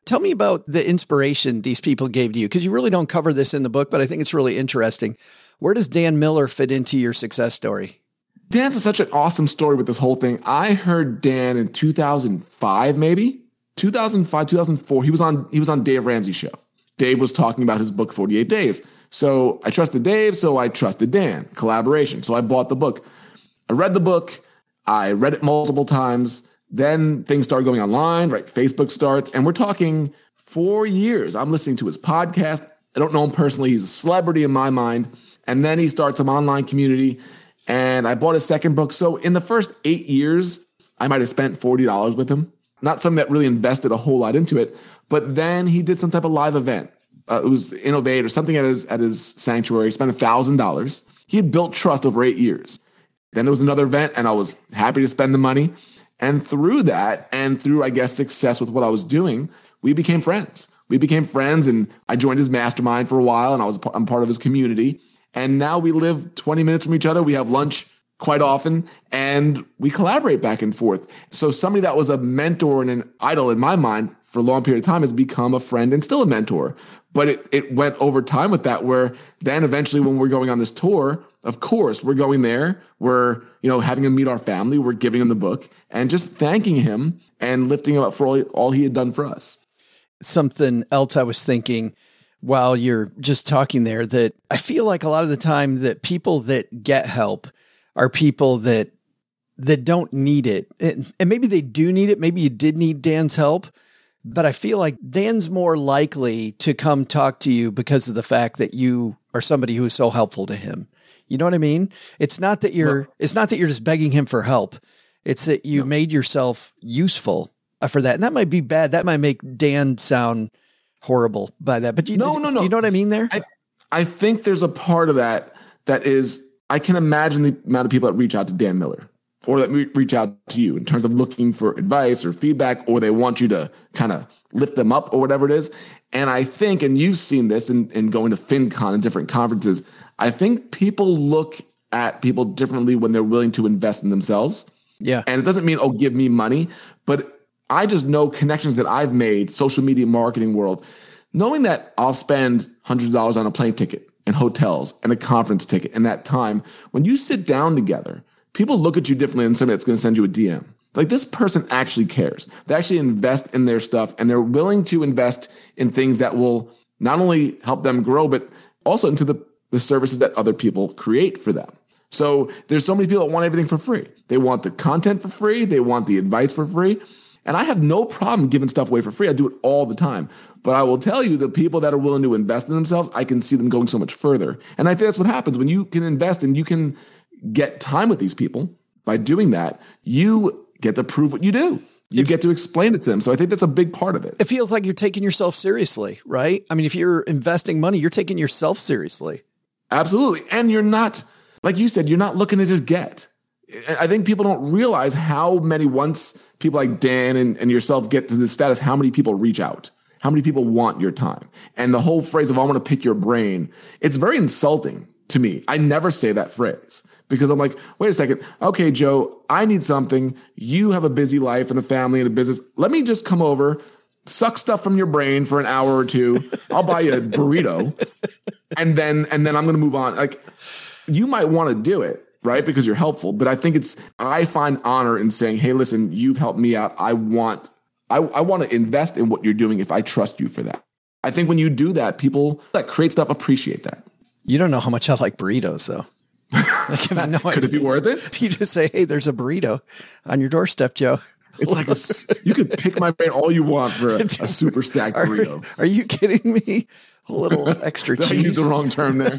Tell me about the inspiration these people gave to you, because you really don't cover this in the book, but I think it's really interesting. Where does Dan Miller fit into your success story? Dan's such an awesome story with this whole thing. I heard Dan in two thousand five, maybe two thousand five, two thousand four. He was on, he was on Dave Ramsey's show. Dave was talking about his book, forty-eight days. So I trusted Dave. So I trusted Dan, collaboration. So I bought the book. I read the book. I read it multiple times. Then things started going online, right? Facebook starts, and we're talking four years. I'm listening to his podcast. I don't know him personally. He's a celebrity in my mind. And then he starts some online community, and I bought his second book. So in the first eight years, I might have spent forty dollars with him. Not something that really invested a whole lot into it, but then he did some type of live event. Uh, it was Innovate or something at his, at his sanctuary. He spent one thousand dollars. He had built trust over eight years. Then there was another event, and I was happy to spend the money. And through that, and through, I guess, success with what I was doing, we became friends. We became friends, and I joined his mastermind for a while, and I was I'm part of his community. And now we live twenty minutes from each other. We have lunch quite often, and we collaborate back and forth. So somebody that was a mentor and an idol in my mind for a long period of time has become a friend and still a mentor. But it it went over time with that, where then eventually when we're going on this tour, of course, we're going there. We're, you know, having him meet our family. We're giving him the book and just thanking him and lifting him up for all, all he had done for us. Something else I was thinking while you're just talking there, that I feel like a lot of the time that people that get help are people that that don't need it. And, and maybe they do need it. Maybe you did need Dan's help. But I feel like Dan's more likely to come talk to you because of the fact that you are somebody who is so helpful to him. You know what I mean? It's not that you're, no. it's not that you're just begging him for help. It's that you no. made yourself useful for that. And that might be bad. That might make Dan sound horrible by that. But you, no, no, no. Do you know what I mean there? I, I think there's a part of that that is, I can imagine the amount of people that reach out to Dan Miller or that reach out to you in terms of looking for advice or feedback, or they want you to kind of lift them up or whatever it is. And I think, and you've seen this in, in going to FinCon and different conferences, I think people look at people differently when they're willing to invest in themselves. Yeah. And it doesn't mean, oh, give me money, but I just know connections that I've made, social media marketing world, knowing that I'll spend hundreds of dollars on a plane ticket and hotels and a conference ticket and that time. When you sit down together, people look at you differently than somebody that's going to send you a D M. Like, this person actually cares. They actually invest in their stuff, and they're willing to invest in things that will not only help them grow, but also into the, the services that other people create for them. So there's so many people that want everything for free. They want the content for free. They want the advice for free. And I have no problem giving stuff away for free. I do it all the time. But I will tell you, the people that are willing to invest in themselves, I can see them going so much further. And I think that's what happens when you can invest and you can get time with these people. By doing that, you get to prove what you do. You get to explain it to them. So I think that's a big part of it. It feels like you're taking yourself seriously, right? I mean, if you're investing money, you're taking yourself seriously. Absolutely. And you're not, like you said, you're not looking to just get. I think people don't realize how many, once people like Dan and, and yourself get to this status, how many people reach out, how many people want your time. And the whole phrase of, I want to pick your brain, it's very insulting to me. I never say that phrase. Because I'm like, wait a second. Okay, Joe, I need something. You have a busy life and a family and a business. Let me just come over, suck stuff from your brain for an hour or two. I'll buy you a burrito. And then, and then I'm going to move on. Like, you might want to do it, right? Because you're helpful. But I think it's, I find honor in saying, hey, listen, you've helped me out. I want, I, I want to invest in what you're doing if I trust you for that. I think when you do that, people that create stuff appreciate that. You don't know how much I like burritos, though. Like, I have no Could idea. it be worth it? If you just say, hey, there's a burrito on your doorstep, Joe. It's like, a, you could pick my brain all you want for a, a super stacked burrito. Are, are you kidding me? A little extra cheese. I used the wrong term there.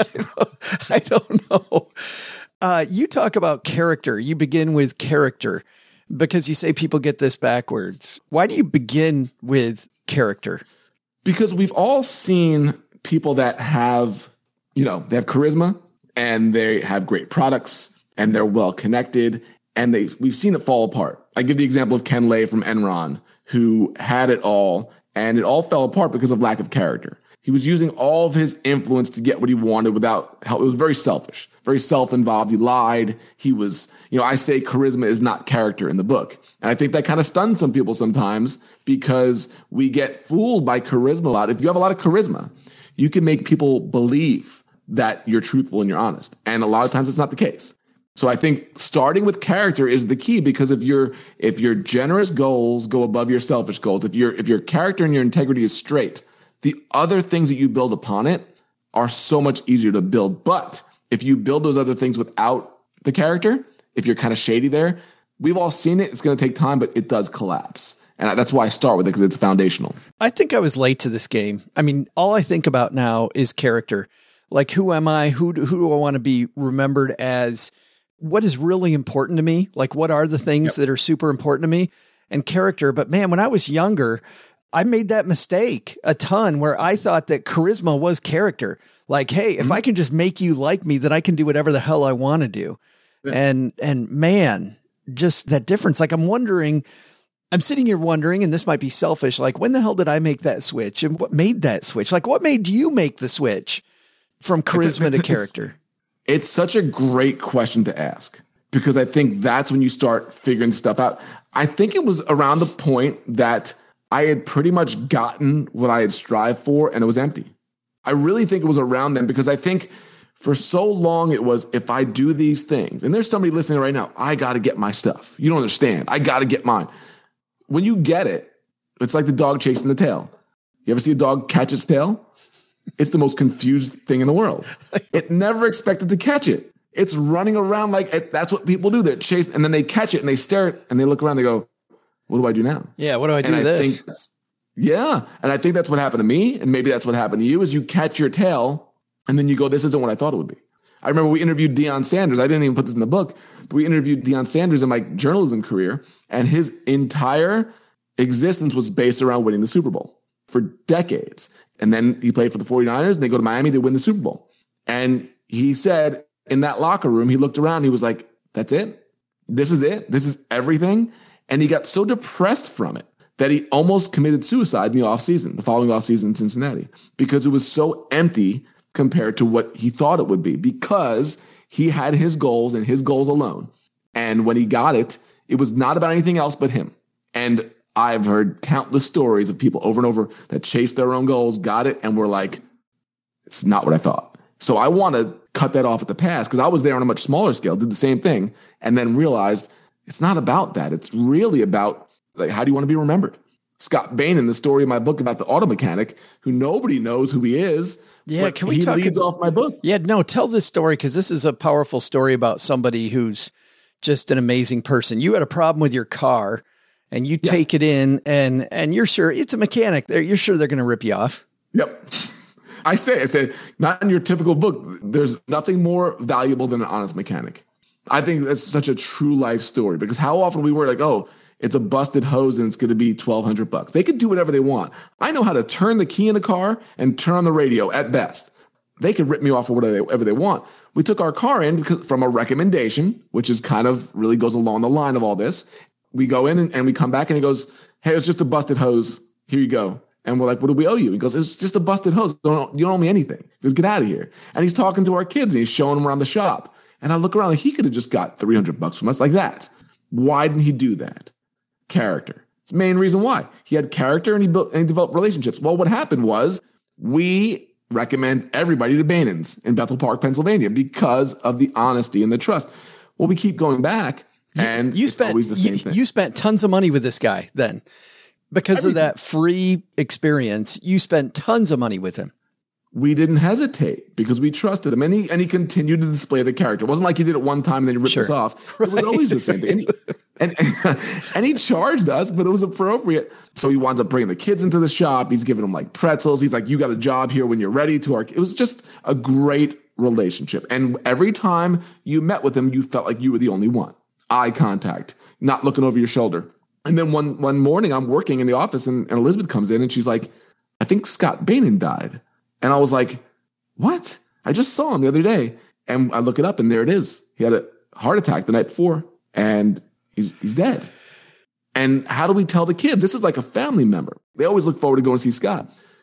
I don't know. Uh, you talk about character. You begin with character because you say people get this backwards. Why do you begin with character? Because we've all seen people that have, you know, they have charisma, and they have great products, and they're well connected, and they we've seen it fall apart. I give the example of Ken Lay from Enron, who had it all, and it all fell apart because of lack of character. He was using all of his influence to get what he wanted without help. It was very selfish, very self-involved. He lied. He was, you know, I say charisma is not character in the book. And I think that kind of stuns some people sometimes because we get fooled by charisma a lot. If you have a lot of charisma, you can make people believe that you're truthful and you're honest. And a lot of times it's not the case. So I think starting with character is the key, because if your if your generous goals go above your selfish goals, if your if your character and your integrity is straight, the other things that you build upon it are so much easier to build. But if you build those other things without the character, if you're kind of shady there, we've all seen it. It's going to take time, but it does collapse. And that's why I start with it, because it's foundational. I think I was late to this game. I mean, all I think about now is character. Like, who am I? Who do, who do I want to be remembered as? What is really important to me? Like, what are the things yep. that are super important to me? And character. But man, when I was younger, I made that mistake a ton where I thought that charisma was character. Like, hey, mm-hmm. if I can just make you like me, then I can do whatever the hell I want to do. Yeah. And, and man, just that difference. Like, I'm wondering, I'm sitting here wondering, and this might be selfish, like, when the hell did I make that switch? And what made that switch? Like, what made you make the switch from charisma to character? It's such a great question to ask, because I think that's when you start figuring stuff out. I think it was around the point that I had pretty much gotten what I had strived for, and it was empty. I really think it was around then, because I think for so long it was, if I do these things, and there's somebody listening right now, I got to get my stuff. You don't understand. I got to get mine. When you get it, it's like the dog chasing the tail. You ever see a dog catch its tail? It's the most confused thing in the world. It never expected to catch it. It's running around like it, that's what people do. They're chased, and then they catch it and they stare at, and they look around. They go, "What do I do now? Yeah, what do I do and with I this?" Think, yeah, and I think that's what happened to me, and maybe that's what happened to you. Is you catch your tail, and then you go, "This isn't what I thought it would be." I remember we interviewed Deion Sanders. I didn't even put this in the book, but we interviewed Deion Sanders in my journalism career, and his entire existence was based around winning the Super Bowl for decades. And then he played for the 49ers, and they go to Miami, they win the Super Bowl. And he said in that locker room, he looked around, he was like, "That's it? This is it? This is everything?" And he got so depressed from it that he almost committed suicide in the offseason, the following offseason in Cincinnati, because it was so empty compared to what he thought it would be, because he had his goals and his goals alone. And when he got it, it was not about anything else but him. And I've heard countless stories of people over and over that chased their own goals, got it, and were like, "It's not what I thought." So I want to cut that off at the pass, because I was there on a much smaller scale, did the same thing, and then realized it's not about that. It's really about, like, how do you want to be remembered? Scott Bain, in the story of my book about the auto mechanic, who nobody knows who he is. Yeah, can we he talk? He leads off my book. Yeah, no, tell this story, because this is a powerful story about somebody who's just an amazing person. You had a problem with your car, and you take yeah. it in, and and you're sure it's a mechanic there. You're sure they're going to rip you off. Yep. I say, I say, not in your typical book. There's nothing more valuable than an honest mechanic. I think that's such a true life story, because how often we were like, "Oh, it's a busted hose and it's going to be twelve hundred bucks. They could do whatever they want. I know how to turn the key in the car and turn on the radio at best. They could rip me off for whatever they, whatever they want. We took our car in because, from a recommendation, which is kind of really goes along the line of all this. We go in and, and we come back, and he goes, "Hey, it's just a busted hose. Here you go." And we're like, "What do we owe you?" He goes, "It's just a busted hose. Don't, you don't owe me anything." He goes, "Get out of here." And he's talking to our kids, and he's showing them around the shop. And I look around, like, he could have just got three hundred bucks from us like that. Why didn't he do that? Character. It's the main reason why. He had character, and he built and he developed relationships. Well, what happened was we recommend everybody to Bainen's in Bethel Park, Pennsylvania, because of the honesty and the trust. Well, we keep going back. And you, you spent always the same you, thing. you spent tons of money with this guy then, because Everything. of that free experience. You spent tons of money with him. We didn't hesitate because we trusted him, and he and he continued to display the character. It wasn't like he did it one time and then he ripped sure. us off. Right. It was always the same thing, and he, and, and he charged us, but it was appropriate. So he winds up bringing the kids into the shop. He's giving them like pretzels. He's like, "You got a job here when you're ready." To our, it was just a great relationship, and every time you met with him, you felt like you were the only one. Eye contact, not looking over your shoulder. And then one one morning, I'm working in the office, and, and Elizabeth comes in, and she's like, "I think Scott Bainen died." And I was like, "What? I just saw him the other day." And I look it up, and there it is. He had a heart attack the night before, and he's he's dead. And how do we tell the kids? This is like a family member. They always look forward to going to see Scott.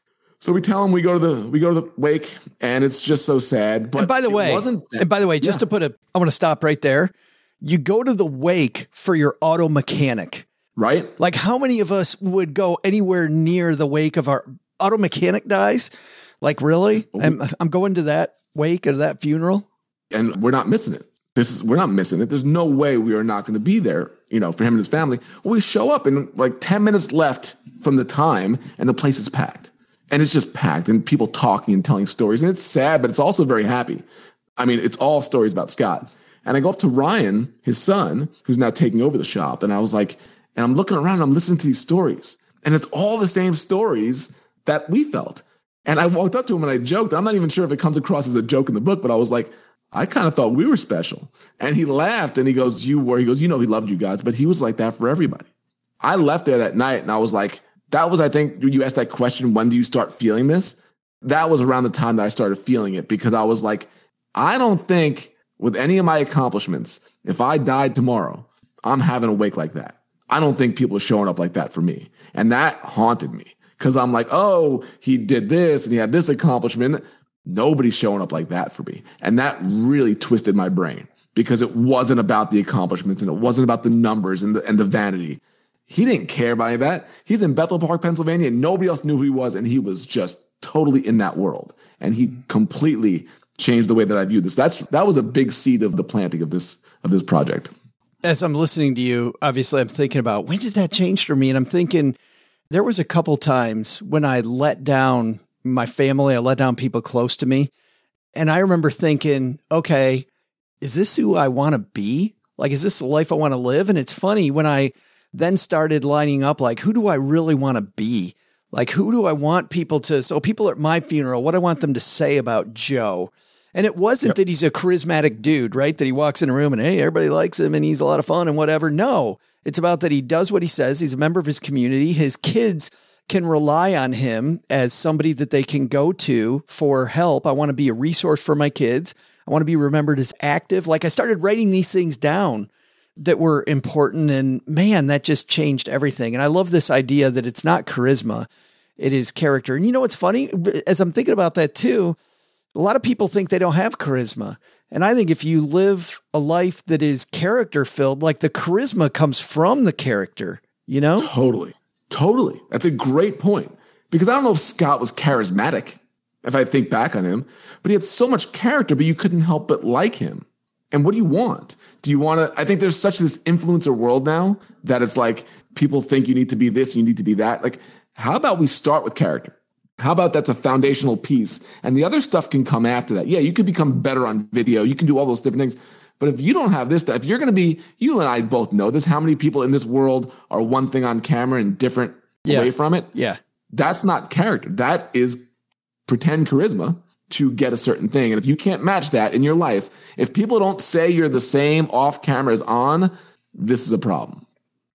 So we tell him we go to the we go to the wake, and it's just so sad. But and by the way, wasn't and by the way, just yeah. to put a, I want to stop right there. You go to the wake for your auto mechanic, right? Like how many of us would go anywhere near the wake of our auto mechanic dies? Like really? Oh. I'm I'm going to that wake or that funeral, and we're not missing it. This is we're not missing it. There's no way we are not going to be there. You know, for him and his family. We show up and like ten minutes left from the time, and the place is packed. And it's just packed and people talking and telling stories. And it's sad, but it's also very happy. I mean, it's all stories about Scott. And I go up to Ryan, his son, who's now taking over the shop. And I was like, and I'm looking around, and I'm listening to these stories. And it's all the same stories that we felt. And I walked up to him and I joked. I'm not even sure if it comes across as a joke in the book, but I was like, I kind of thought we were special. And he laughed and he goes, you were, he goes, you know, he loved you guys, but he was like that for everybody. I left there that night and I was like, that was, I think, when you asked that question, when do you start feeling this? That was around the time that I started feeling it, because I was like, I don't think with any of my accomplishments, if I died tomorrow, I'm having a wake like that. I don't think people are showing up like that for me. And that haunted me, because I'm like, oh, he did this and he had this accomplishment. Nobody's showing up like that for me. And that really twisted my brain, because it wasn't about the accomplishments and it wasn't about the numbers and the, and the vanity. He didn't care about any of that. He's in Bethel Park, Pennsylvania, and nobody else knew who he was, and he was just totally in that world. And he completely changed the way that I viewed this. That's that was a big seed of the planting of this of this project. As I'm listening to you, obviously I'm thinking about, when did that change for me? And I'm thinking there was a couple times when I let down my family, I let down people close to me. And I remember thinking, okay, is this who I want to be? Like, is this the life I want to live? And it's funny, when I then started lining up, like, who do I really want to be? Like, who do I want people to, so people at my funeral, what I want them to say about Joe. And it wasn't yep. that he's a charismatic dude, right? That he walks in a room and, hey, everybody likes him and he's a lot of fun and whatever. No, it's about that he does what he says. He's a member of his community. His kids can rely on him as somebody that they can go to for help. I want to be a resource for my kids. I want to be remembered as active. Like, I started writing these things down that were important, and man, that just changed everything. And I love this idea that it's not charisma, it is character. And you know what's funny? As I'm thinking about that too, a lot of people think they don't have charisma. And I think if you live a life that is character filled, like, the charisma comes from the character, you know? Totally. Totally. That's a great point, because I don't know if Scott was charismatic, if I think back on him, but he had so much character, but you couldn't help but like him. And what do you want? Do you want to, I think there's such this influencer world now that it's like people think you need to be this, you need to be that. Like, how about we start with character? How about that's a foundational piece, and the other stuff can come after that? Yeah, you can become better on video. You can do all those different things. But if you don't have this stuff, if you're going to be, you and I both know this, how many people in this world are one thing on camera and different yeah. away from it? Yeah. That's not character. That is pretend charisma to get a certain thing. And if you can't match that in your life, if people don't say you're the same off camera as on, this is a problem.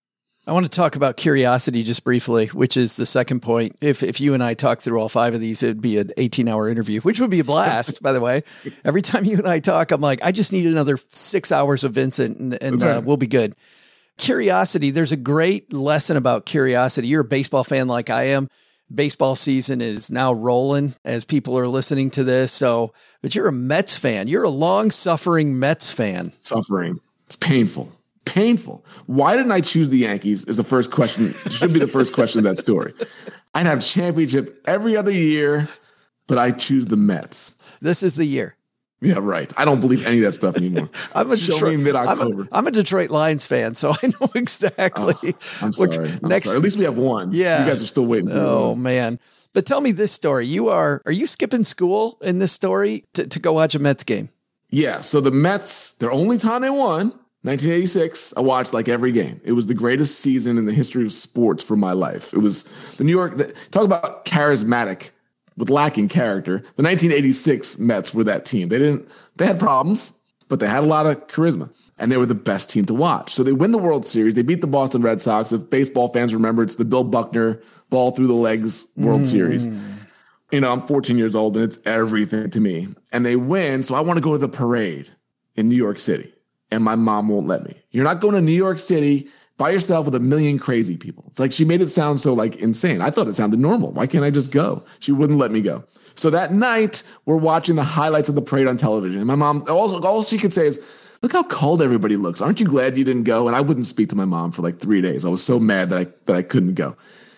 I want to talk about curiosity just briefly, which is the second point. If if you and I talk through all five of these, it'd be an eighteen hour interview, which would be a blast, by the way. Every time you and I talk, I'm like, I just need another six hours of Vincent and, and okay. uh, we'll be good. Curiosity. There's a great lesson about curiosity. You're a baseball fan like I am. Baseball season is now rolling as people are listening to this. So, but you're a Mets fan. You're a long suffering Mets fan. Suffering. It's painful. Painful. Why didn't I choose the Yankees is the first question. Should be the first question of that story. I'd have championship every other year, but I choose the Mets. This is the year. Yeah, right. I don't believe any of that stuff anymore. I'm a Show Detroit, me mid-October. I'm a, I'm a Detroit Lions fan, so I know exactly. Oh, I'm sorry. I'm next, sorry. At least we have one. Yeah. You guys are still waiting for Oh, one. man. But tell me this story. You are, are you skipping school in this story to, to go watch a Mets game? Yeah. So the Mets, their only time they won, nineteen eighty-six, I watched like every game. It was the greatest season in the history of sports for my life. It was the New York, the, talk about charismatic with lacking character. The nineteen eighty-six Mets were that team. They didn't, they had problems, but they had a lot of charisma, and they were the best team to watch. So they win the World Series. They beat the Boston Red Sox. If baseball fans remember, it's the Bill Buckner ball through the legs World mm. Series. You know, I'm fourteen years old and it's everything to me. And they win. So I want to go to the parade in New York City. And my mom won't let me. You're not going to New York City by yourself with a million crazy people. It's like she made it sound so like insane. I thought it sounded normal. Why can't I just go? She wouldn't let me go. So that night, we're watching the highlights of the parade on television. And my mom, all, all she could say is, look how cold everybody looks. Aren't you glad you didn't go? And I wouldn't speak to my mom for like three days. I was so mad that I, that I couldn't go.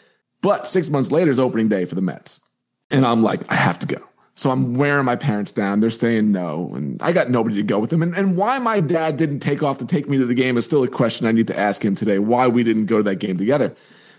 But six months later is opening day for the Mets. And I'm like, I have to go. So I'm wearing my parents down. They're saying no. And I got nobody to go with them. And, and why my dad didn't take off to take me to the game is still a question I need to ask him today. Why we didn't go to that game together.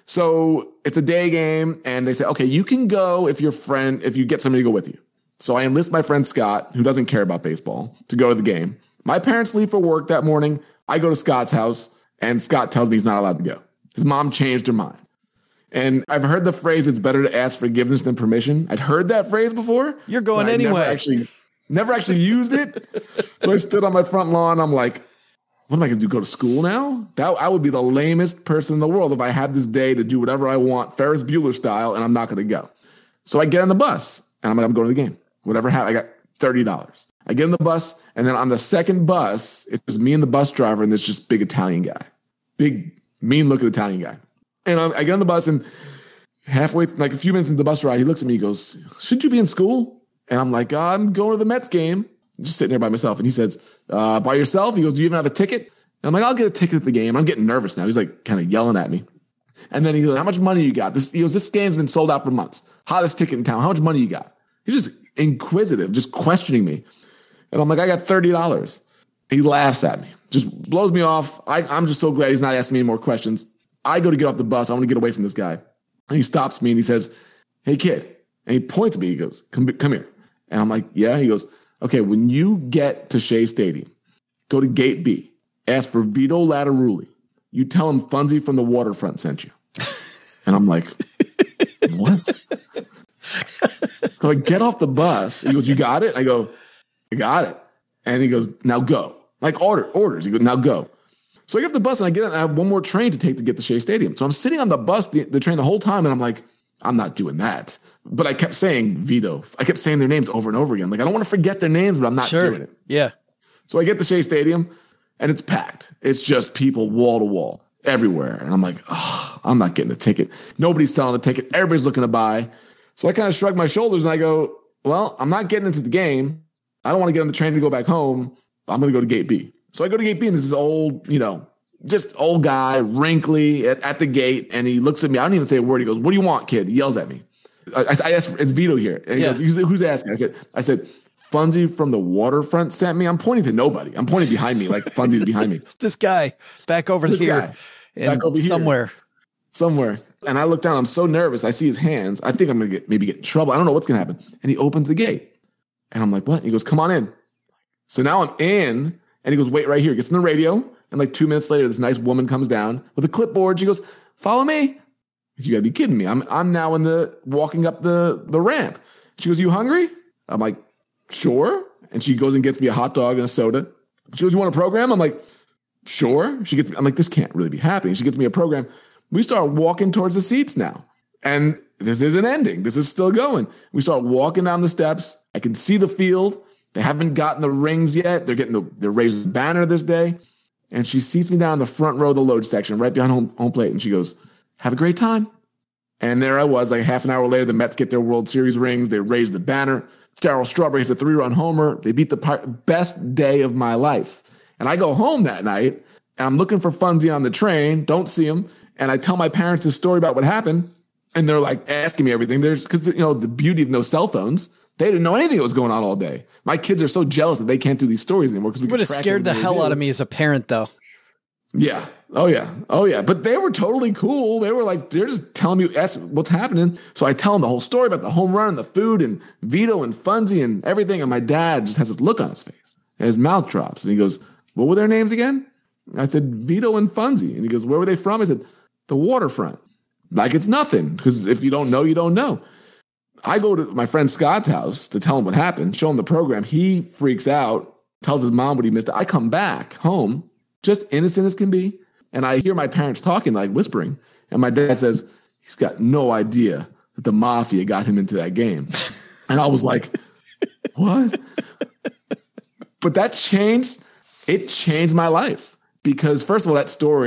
So it's a day game. And they say, okay, you can go if your friend, if you get somebody to go with you. So I enlist my friend Scott, who doesn't care about baseball, to go to the game. My parents leave for work that morning. I go to Scott's house, and Scott tells me he's not allowed to go. His mom changed her mind. And I've heard the phrase, it's better to ask forgiveness than permission. I'd heard that phrase before. You're going anyway. Never actually, never actually used it. So I stood on my front lawn. I'm like, what am I going to do, go to school now? That I would be the lamest person in the world if I had this day to do whatever I want, Ferris Bueller style, and I'm not going to go. So I get on the bus, and I'm like, I'm going to the game. Whatever happened, I got thirty dollars. I get on the bus, and then on the second bus, it was me and the bus driver and this just big Italian guy. Big, mean-looking Italian guy. And I, I get on the bus, and halfway, like a few minutes into the bus ride, he looks at me, he goes, shouldn't you be in school? And I'm like, I'm going to the Mets game. I'm just sitting there by myself. And he says, uh, by yourself? He goes, do you even have a ticket? And I'm like, I'll get a ticket at the game. I'm getting nervous now. He's like kind of yelling at me. And then he goes, how much money you got? This, he goes, this game's been sold out for months. Hottest ticket in town. How much money you got? He's just inquisitive, just questioning me. And I'm like, I got thirty dollars. He laughs at me, just blows me off. I, I'm just so glad he's not asking me any more questions. I go to get off the bus. I want to get away from this guy. And he stops me and he says, hey, kid. And he points at me. He goes, come, come here. And I'm like, yeah. He goes, okay, when you get to Shea Stadium, go to gate B, ask for Vito Latarulli. You tell him Funzy from the Waterfront sent you. And I'm like, what? So I get off the bus. He goes, you got it? I go, I got it. And he goes, now go. Like order, orders. He goes, now go. So I get off the bus and I get, I have one more train to take to get to Shea Stadium. So I'm sitting on the bus, the, the train the whole time. And I'm like, I'm not doing that. But I kept saying Vito. I kept saying their names over and over again. Like, I don't want to forget their names, but I'm not sure. doing it. Yeah. So I get to Shea Stadium and it's packed. It's just people wall to wall everywhere. And I'm like, oh, I'm not getting a ticket. Nobody's selling a ticket. Everybody's looking to buy. So I kind of shrug my shoulders and I go, well, I'm not getting into the game. I don't want to get on the train to go back home. I'm going to go to gate B. So I go to gate B and this is old, you know, just old guy, wrinkly at, at the gate. And he looks at me. I don't even say a word. He goes, what do you want, kid? He yells at me. I, I asked, it's Vito here. And he yeah. goes, who's asking? I said, I said, Funzy from the Waterfront sent me. I'm pointing to nobody. I'm pointing behind me, like Funzy's behind me. This guy back over this here. Guy, back over somewhere. Here. Somewhere. And I look down. I'm so nervous. I see his hands. I think I'm going to get maybe get in trouble. I don't know what's going to happen. And he opens the gate. And I'm like, what? He goes, come on in. So now I'm in. And he goes, wait right here. Gets in the radio. And like two minutes later, this nice woman comes down with a clipboard. She goes, follow me. You got to be kidding me. I'm I'm now in the walking up the, the ramp. She goes, you hungry? I'm like, sure. And she goes and gets me a hot dog and a soda. She goes, you want a program? I'm like, sure. She gets me, I'm like, this can't really be happening. She gets me a program. We start walking towards the seats now. And this isn't ending. This is still going. We start walking down the steps. I can see the field. They haven't gotten the rings yet. They're getting the, they're raising the banner this day. And she seats me down in the front row of the load section, right behind home, home plate. And she goes, have a great time. And there I was, like half an hour later, the Mets get their World Series rings. They raise the banner. Darryl Strawberry hits a three-run homer. They beat the par- best day of my life. And I go home that night, and I'm looking for Funzy on the train. Don't see him. And I tell my parents this story about what happened. And they're like asking me everything. There's because, you know, the beauty of no cell phones. They didn't know anything that was going on all day. My kids are so jealous that they can't do these stories anymore. Because we would have scared the hell out of me as a parent, though. Yeah. Oh, yeah. Oh, yeah. But they were totally cool. They were like, they're just telling me ask what's happening. So I tell them the whole story about the home run and the food and Vito and Funzy and everything. And my dad just has this look on his face. And his mouth drops. And he goes, what were their names again? I said, Vito and Funzy. And he goes, where were they from? I said, the Waterfront. Like it's nothing. Because if you don't know, you don't know. I go to my friend Scott's house to tell him what happened, show him the program. He freaks out, tells his mom what he missed. I come back home, just innocent as can be. And I hear my parents talking, like whispering. And my dad says, he's got no idea that the mafia got him into that game. And I was like, what? But that changed, it changed my life. Because first of all, that story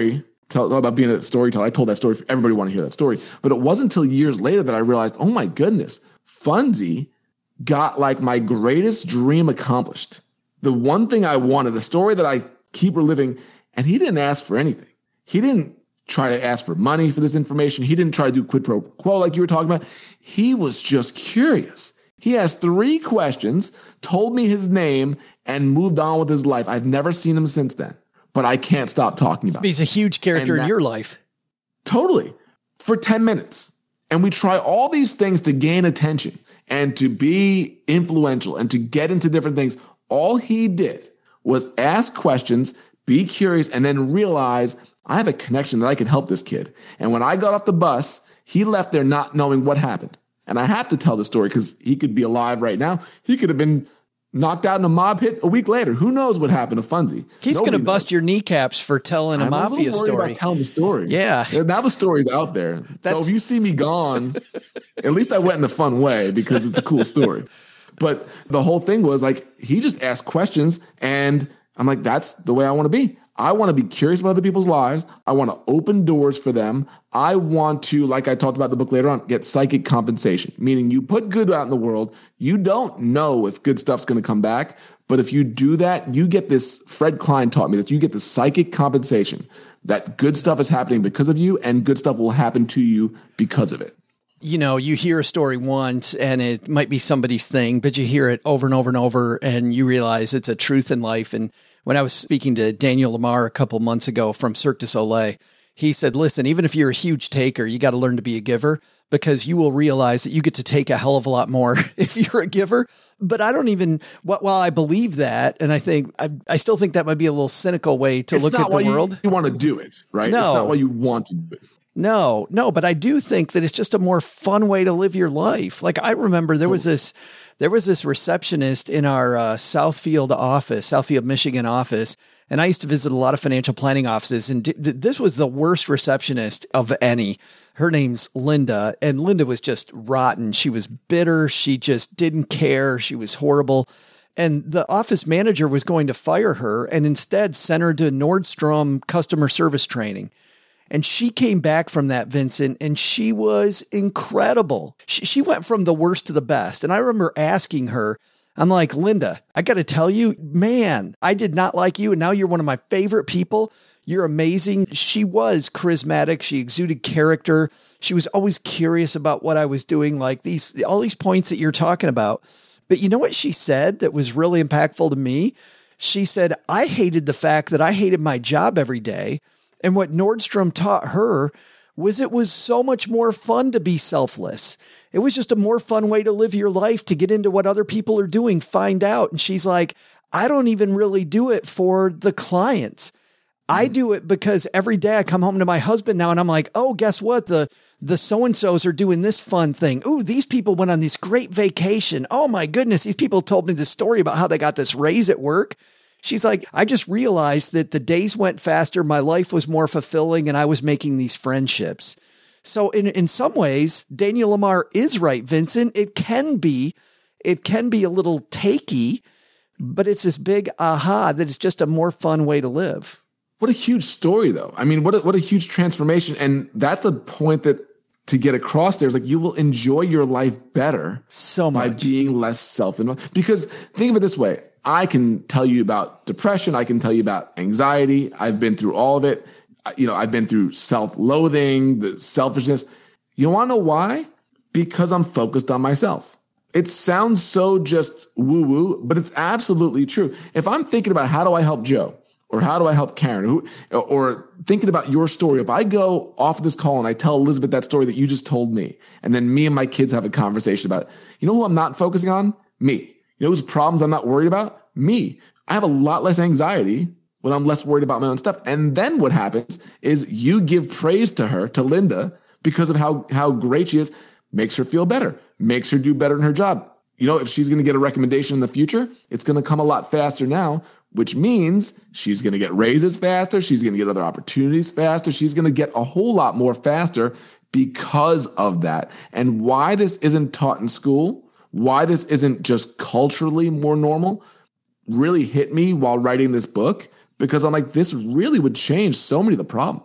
tell about being a storyteller. I told that story for everybody wanted to hear that story. But it wasn't until years later that I realized, oh my goodness, Funzy got like my greatest dream accomplished. The one thing I wanted, the story that I keep reliving, and he didn't ask for anything. He didn't try to ask for money for this information. He didn't try to do quid pro quo like you were talking about. He was just curious. He asked three questions, told me his name, and moved on with his life. I've never seen him since then, but I can't stop talking about him. He's a huge character that, in your life. Totally. For ten minutes. And we try all these things to gain attention and to be influential and to get into different things. All he did was ask questions, be curious, and then realize I have a connection that I can help this kid. And when I got off the bus, he left there not knowing what happened. And I have to tell the story because he could be alive right now. He could have been knocked out in a mob hit a week later. Who knows what happened to Funzy? He's going to bust your kneecaps for telling a I'm mafia a little worried story. About telling the story. Yeah. Now the story's out there. That's... So if you see me gone, at least I went in a fun way because it's a cool story. But the whole thing was like, he just asked questions and I'm like, that's the way I want to be. I want to be curious about other people's lives. I want to open doors for them. I want to, like I talked about in the book later on, get psychic compensation, meaning you put good out in the world. You don't know if good stuff's going to come back. But if you do that, you get this, Fred Klein taught me that you get the psychic compensation that good stuff is happening because of you and good stuff will happen to you because of it. You know, you hear a story once and it might be somebody's thing, but you hear it over and over and over and you realize it's a truth in life. And when I was speaking to Daniel Lamar a couple months ago from Cirque du Soleil, he said, listen, even if you're a huge taker, you got to learn to be a giver because you will realize that you get to take a hell of a lot more if you're a giver. But I don't even, while I believe that, and I think, I, I still think that might be a little cynical way to it's look at the world. You, you want to do it, right? No. It's not why you want to do it. No, no, but I do think that it's just a more fun way to live your life. Like I remember there was this, there was this receptionist in our uh, Southfield office, Southfield, Michigan office. And I used to visit a lot of financial planning offices. And d- this was the worst receptionist of any. Her name's Linda. And Linda was just rotten. She was bitter. She just didn't care. She was horrible. And the office manager was going to fire her and instead sent her to Nordstrom customer service training. And she came back from that, Vincent, and she was incredible. She, she went from the worst to the best. And I remember asking her, I'm like, Linda, I got to tell you, man, I did not like you. And now you're one of my favorite people. You're amazing. She was charismatic. She exuded character. She was always curious about what I was doing, like these, all these points that you're talking about. But you know what she said that was really impactful to me? She said, I hated the fact that I hated my job every day. And what Nordstrom taught her was it was so much more fun to be selfless. It was just a more fun way to live your life, to get into what other people are doing, find out. And she's like, I don't even really do it for the clients. I do it because every day I come home to my husband now and I'm like, oh, guess what? The, the so-and-sos are doing this fun thing. Ooh, these people went on this great vacation. Oh my goodness. These people told me this story about how they got this raise at work. She's like, I just realized that the days went faster. My life was more fulfilling and I was making these friendships. So in, in some ways, Daniel Lamar is right, Vincent. It can be, it can be a little takey, but it's this big aha that it's just a more fun way to live. What a huge story though. I mean, what a, what a huge transformation. And that's a point that to get across there is like, you will enjoy your life better so much by being less self-involved. Because think of it this way. I can tell you about depression. I can tell you about anxiety. I've been through all of it. You know, I've been through self-loathing, the selfishness. You want to know why? Because I'm focused on myself. It sounds so just woo-woo, but it's absolutely true. If I'm thinking about how do I help Joe or how do I help Karen or, or thinking about your story, if I go off of this call and I tell Elizabeth that story that you just told me, and then me and my kids have a conversation about it, you know who I'm not focusing on? Me. You know whose problems I'm not worried about? Me. I have a lot less anxiety when I'm less worried about my own stuff. And then what happens is you give praise to her, to Linda, because of how, how great she is, makes her feel better, makes her do better in her job. You know, if she's going to get a recommendation in the future, it's going to come a lot faster now, which means she's going to get raises faster. She's going to get other opportunities faster. She's going to get a whole lot more faster because of that. And why this isn't taught in school, why this isn't just culturally more normal, really hit me while writing this book, because I'm like, this really would change so many of the problems.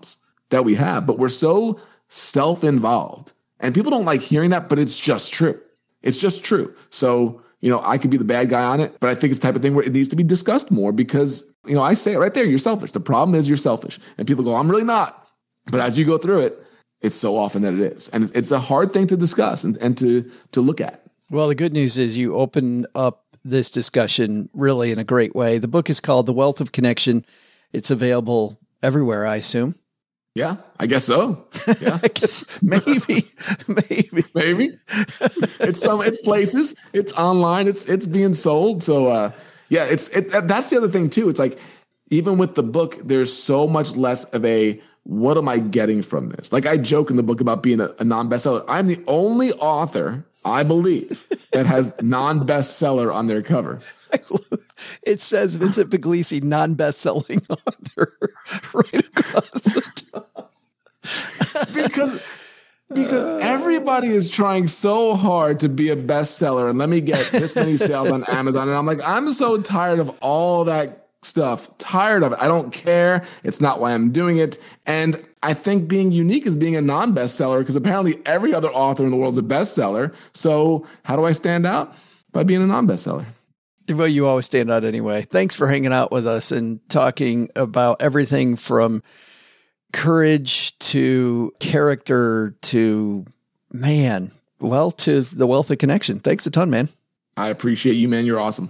that we have, but we're so self-involved. And people don't like hearing that, but it's just true. It's just true. So, you know, I could be the bad guy on it, but I think it's the type of thing where it needs to be discussed more because, you know, I say it right there, you're selfish. The problem is you're selfish. And people go, I'm really not. But as you go through it, it's so often that it is. And it's a hard thing to discuss and, and to, to look at. Well, the good news is you open up this discussion really in a great way. The book is called The Wealth of Connection. It's available everywhere, I assume. Yeah, I guess so. Yeah, I guess maybe, maybe, maybe. It's some, it's places, it's online, it's it's being sold. So, uh, yeah, it's it. That's the other thing too. It's like even with the book, there's so much less of a what am I getting from this? Like I joke in the book about being a, a non-bestseller. I'm the only author, I believe, that has non-bestseller on their cover. It says Vincent Puglisi, non-best-selling author, right across the top. because because everybody is trying so hard to be a bestseller, and let me get this many sales on Amazon. And I'm like, I'm so tired of all that stuff. Tired of it. I don't care. It's not why I'm doing it. And I think being unique is being a non-bestseller because apparently every other author in the world is a bestseller. So how do I stand out? By being a non-bestseller. Well, you always stand out anyway. Thanks for hanging out with us and talking about everything from courage to character to, man, well, to the wealth of connection. Thanks a ton, man. I appreciate you, man. You're awesome.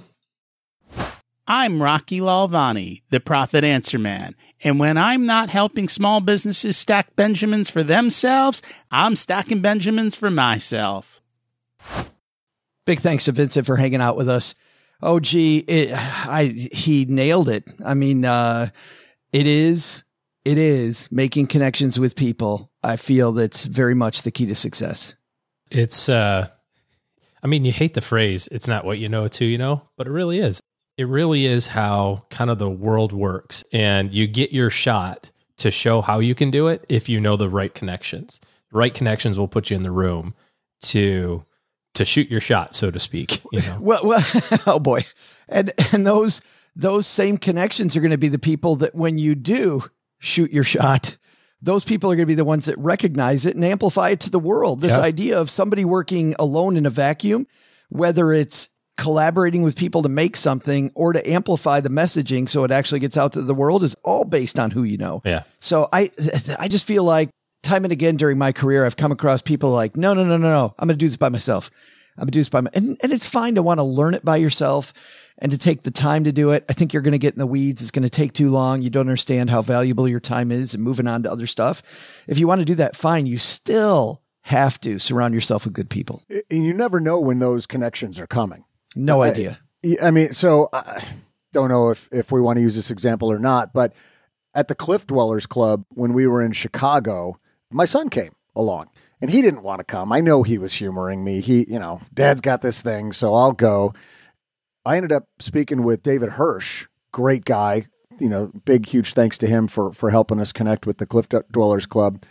I'm Rocky Lalvani, the Profit Answer Man. And when I'm not helping small businesses stack Benjamins for themselves, I'm stacking Benjamins for myself. Big thanks to Vincent for hanging out with us. Oh, gee, it, I, he nailed it. I mean, uh, it is, it is making connections with people. I feel that's very much the key to success. It's, uh, I mean, you hate the phrase, it's not what you know, it's who you know, but it really is. It really is how kind of the world works. And you get your shot to show how you can do it if you know the right connections. The right connections will put you in the room to to shoot your shot, so to speak. You know? well, well, oh boy. And, and those, those same connections are going to be the people that when you do shoot your shot, those people are going to be the ones that recognize it and amplify it to the world. This Yeah. idea of somebody working alone in a vacuum, whether it's collaborating with people to make something or to amplify the messaging so it actually gets out to the world, is all based on who you know. Yeah. So I, I just feel like time and again during my career, I've come across people like, no, no, no, no, no. I'm going to do this by myself. I'm going to do this by my, and, and it's fine to want to learn it by yourself and to take the time to do it. I think you're going to get in the weeds. It's going to take too long. You don't understand how valuable your time is and moving on to other stuff. If you want to do that, fine. You still have to surround yourself with good people. And you never know when those connections are coming. No I, idea. I mean, so I don't know if, if we want to use this example or not, but at the Cliff Dwellers Club, when we were in Chicago, my son came along and he didn't want to come. I know he was humoring me. He, you know, Dad's got this thing, so I'll go. I ended up speaking with David Hirsch, great guy, you know, big, huge thanks to him for, for helping us connect with the Cliff Dwellers Club.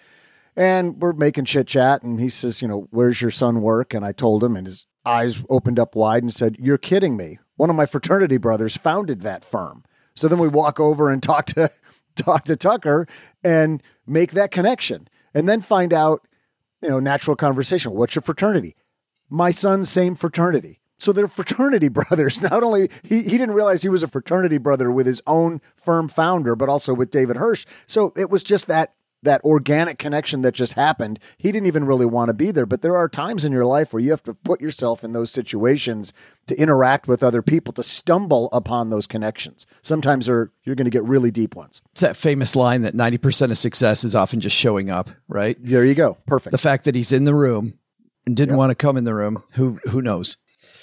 And we're making chit chat. And he says, you know, where's your son work? And I told him, and his eyes opened up wide and said, you're kidding me. One of my fraternity brothers founded that firm. So then we walk over and talk to, talk to Tucker and make that connection. And then find out, you know, natural conversation. What's your fraternity? My son's same fraternity. So they're fraternity brothers. Not only, he, he didn't realize he was a fraternity brother with his own firm founder, but also with David Hirsch. So it was just that, that organic connection that just happened. He didn't even really want to be there, but there are times in your life where you have to put yourself in those situations to interact with other people, to stumble upon those connections. Sometimes are you're going to get really deep ones. It's that famous line that ninety percent of success is often just showing up, right? There you go. Perfect. The fact that he's in the room and didn't yep. want to come in the room, who who knows?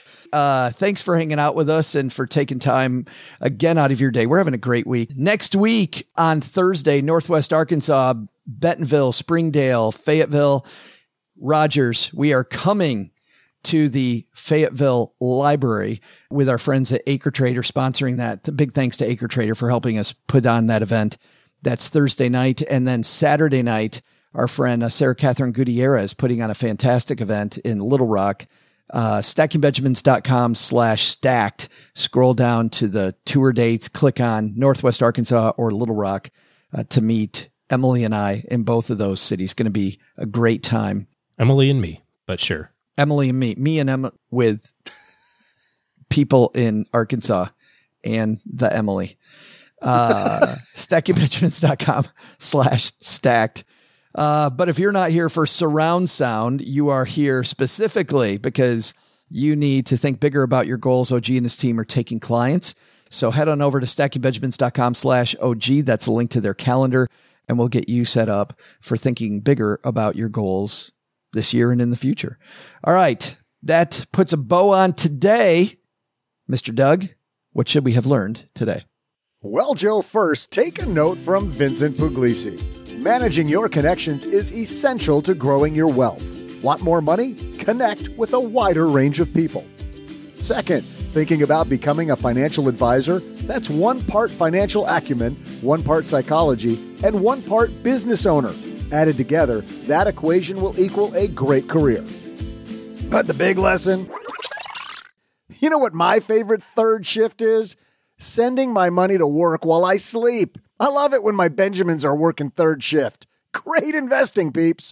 Uh, thanks for hanging out with us and for taking time again out of your day. We're having a great week. Next week on Thursday, Northwest Arkansas, Bentonville, Springdale, Fayetteville, Rogers. We are coming to the Fayetteville Library with our friends at Acre Trader sponsoring that. The big thanks to Acre Trader for helping us put on that event. That's Thursday night. And then Saturday night, our friend uh, Sarah Catherine Gutierrez is putting on a fantastic event in Little Rock. Uh, stackingbenjamins.com slash stacked. Scroll down to the tour dates, click on Northwest Arkansas or Little Rock uh, to meet Emily and I in both of those cities. Going to be a great time. Emily and me, but sure. Emily and me, me and Emma with people in Arkansas and the Emily. Uh, stacking benjamins dot com slash stacked. Uh, but if you're not here for surround sound, you are here specifically because you need to think bigger about your goals. O G and his team are taking clients. So head on over to stacking benjamins dot com slash O G. That's a link to their calendar, and we'll get you set up for thinking bigger about your goals this year and in the future. All right. That puts a bow on today. Mister Doug, what should we have learned today? Well, Joe, first, take a note from Vincent Puglisi. Managing your connections is essential to growing your wealth. Want more money? Connect with a wider range of people. Second, thinking about becoming a financial advisor? That's one part financial acumen, one part psychology, and one part business owner. Added together, that equation will equal a great career. But the big lesson? You know what my favorite third shift is? Sending my money to work while I sleep. I love it when my Benjamins are working third shift. Great investing, peeps.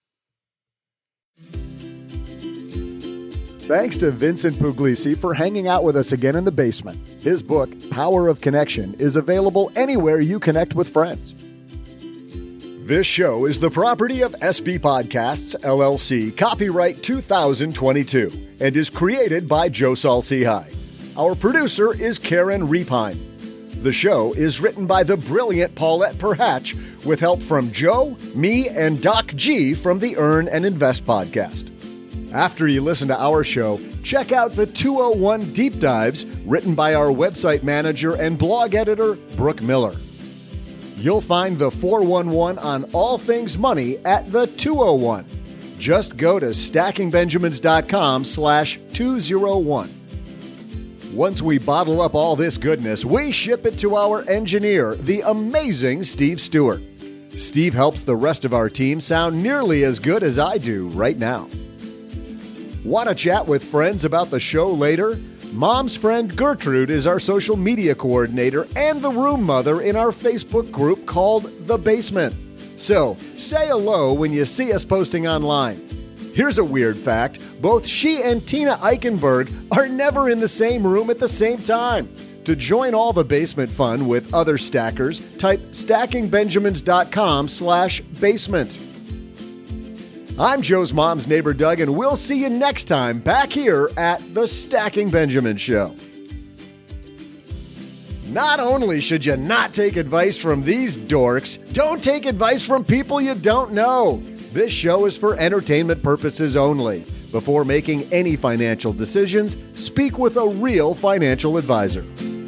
Thanks to Vincent Puglisi for hanging out with us again in the basement. His book, Power of Connection, is available anywhere you connect with friends. This show is the property of S B Podcasts, L L C, copyright two thousand twenty-two, and is created by Joe Saul-Sehy. Our producer is Karen Repine. The show is written by the brilliant Paulette Perhatch with help from Joe, me, and Doc G from the Earn and Invest podcast. After you listen to our show, check out the two oh one Deep Dives written by our website manager and blog editor, Brooke Miller. You'll find the four one one on all things money at the two oh one. Just go to stacking benjamins dot com slash two oh one. Once we bottle up all this goodness, we ship it to our engineer, the amazing Steve Stewart. Steve helps the rest of our team sound nearly as good as I do right now. Want to chat with friends about the show later? Mom's friend Gertrude is our social media coordinator and the room mother in our Facebook group called The Basement. So, say hello when you see us posting online. Here's a weird fact. Both she and Tina Eichenberg are never in the same room at the same time. To join all the basement fun with other stackers, type stacking benjamins dot com slash basement. I'm Joe's mom's neighbor, Doug, and we'll see you next time back here at the Stacking Benjamin Show. Not only should you not take advice from these dorks, don't take advice from people you don't know. This show is for entertainment purposes only. Before making any financial decisions, speak with a real financial advisor.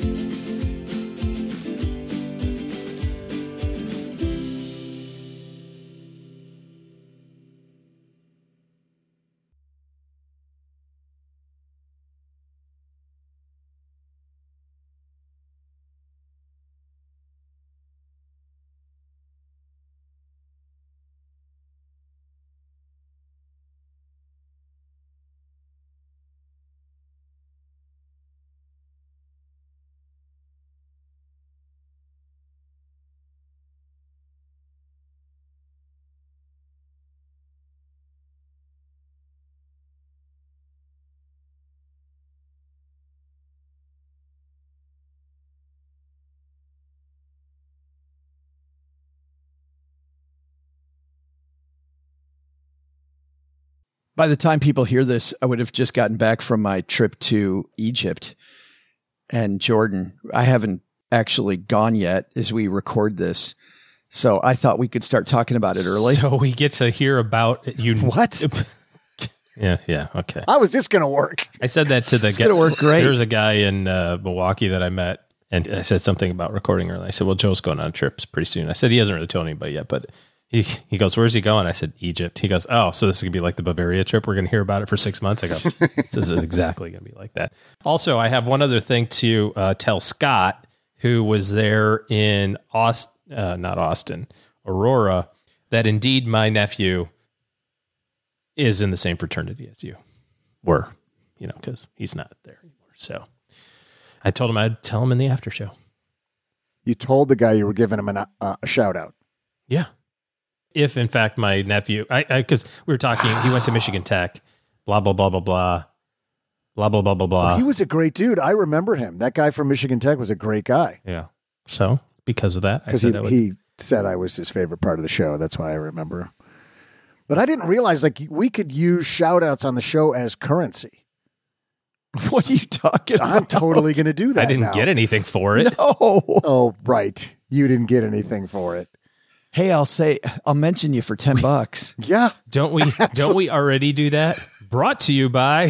By the time people hear this, I would have just gotten back from my trip to Egypt and Jordan. I haven't actually gone yet as we record this. So I thought we could start talking about it early. So we get to hear about you. What? Yeah. Yeah. Okay. How is this going to work? I said that to the It's guy. going to work great. There's a guy in uh, Milwaukee that I met, and I said something about recording early. I said, well, Joe's going on trips pretty soon. I said, he hasn't really told anybody yet, but He he goes, where's he going? I said, Egypt. He goes, oh, so this is going to be like the Bavaria trip. We're going to hear about it for six months. I go, this is exactly going to be like that. Also, I have one other thing to uh, tell Scott, who was there in Austin, uh, not Austin, Aurora, that indeed my nephew is in the same fraternity as you were, you know, because he's not there anymore. So I told him I'd tell him in the after show. You told the guy you were giving him an, uh, a shout out. Yeah. If in fact my nephew, I, because we were talking, he went to Michigan Tech, blah, blah, blah, blah, blah, blah, blah, blah, blah, blah. Well, he was a great dude. I remember him. That guy from Michigan Tech was a great guy. Yeah. So because of that, I Because said he, I would. he said I was his favorite part of the show. That's why I remember. But I didn't realize like we could use shout outs on the show as currency. What are you talking about? I'm totally going to do that. I didn't now. get anything for it. No. Oh, right. You didn't get anything for it. Hey, I'll say, I'll mention you for ten bucks. Yeah. Don't we, don't we already do that? Brought to you by.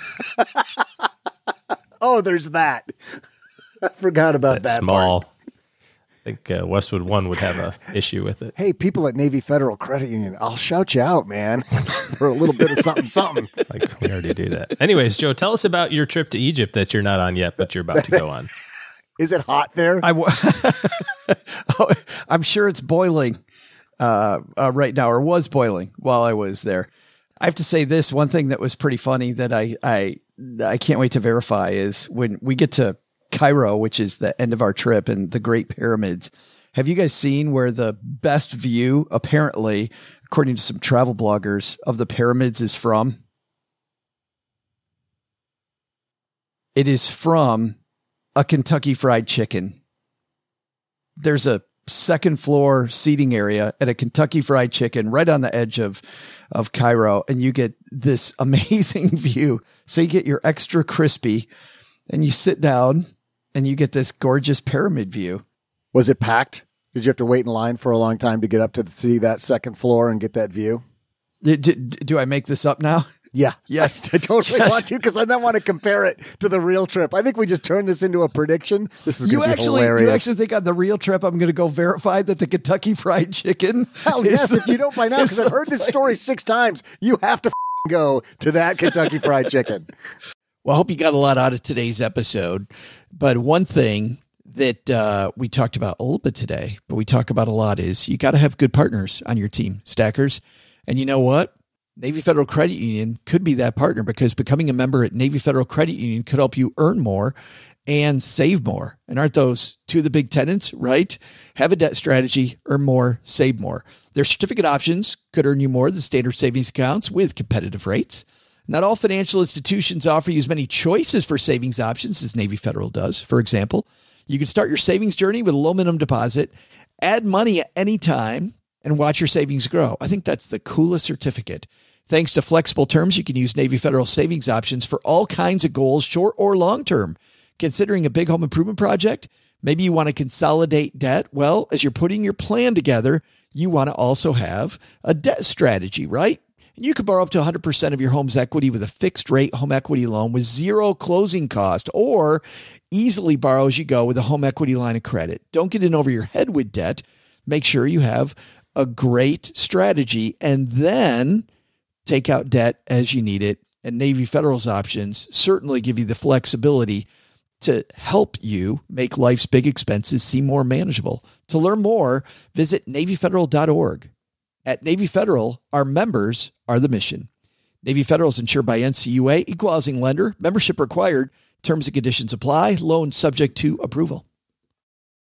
Oh, there's that. I forgot about that that small. part. I think uh, Westwood One would have a issue with it. Hey, people at Navy Federal Credit Union, I'll shout you out, man, for a little bit of something, something. Like we already do that. Anyways, Joe, tell us about your trip to Egypt that you're not on yet, but you're about to go on. Is it hot there? I w- oh, I'm sure it's boiling uh, uh, right now, or was boiling while I was there. I have to say this, one thing that was pretty funny that I, I, I can't wait to verify is when we get to Cairo, which is the end of our trip, and the Great Pyramids. Have you guys seen where the best view, apparently, according to some travel bloggers, of the pyramids is from? It is from a Kentucky Fried Chicken. There's a second floor seating area at a Kentucky Fried Chicken right on the edge of, of Cairo, and you get this amazing view. So you get your extra crispy, and you sit down, and you get this gorgeous pyramid view. Was it packed? Did you have to wait in line for a long time to get up to see that second floor and get that view? Did, did, do I make this up now? Yeah. Yes. I totally Yes. want to because I don't want to compare it to the real trip. I think we just turned this into a prediction. This is You going to be actually, hilarious. you actually think on the real trip, I'm going to go verify that the Kentucky Fried Chicken. Hell is yes, the- if you don't by now, is because I've the heard this place. story six times, you have to go to that Kentucky Fried Chicken. Well, I hope you got a lot out of today's episode. But one thing that uh, we talked about a little bit today, but we talk about a lot is you got to have good partners on your team, stackers. And you know what? Navy Federal Credit Union could be that partner, because becoming a member at Navy Federal Credit Union could help you earn more and save more. And aren't those two of the big tenets, right? Have a debt strategy, earn more, save more. Their certificate options could earn you more than standard savings accounts with competitive rates. Not all financial institutions offer you as many choices for savings options as Navy Federal does. For example, you can start your savings journey with a low minimum deposit, add money at any time, and watch your savings grow. I think that's the coolest certificate. Thanks to flexible terms, you can use Navy Federal savings options for all kinds of goals, short or long term. Considering a big home improvement project, maybe you want to consolidate debt. Well, as you're putting your plan together, you want to also have a debt strategy, right? You could borrow up to one hundred percent of your home's equity with a fixed rate home equity loan with zero closing cost, or easily borrow as you go with a home equity line of credit. Don't get in over your head with debt. Make sure you have a great strategy, and then take out debt as you need it. And Navy Federal's options certainly give you the flexibility to help you make life's big expenses seem more manageable. To learn more, visit Navy Federal dot org. At Navy Federal, our members are the mission. Navy Federal is insured by N C U A, equal housing lender, membership required, terms and conditions apply, loan subject to approval.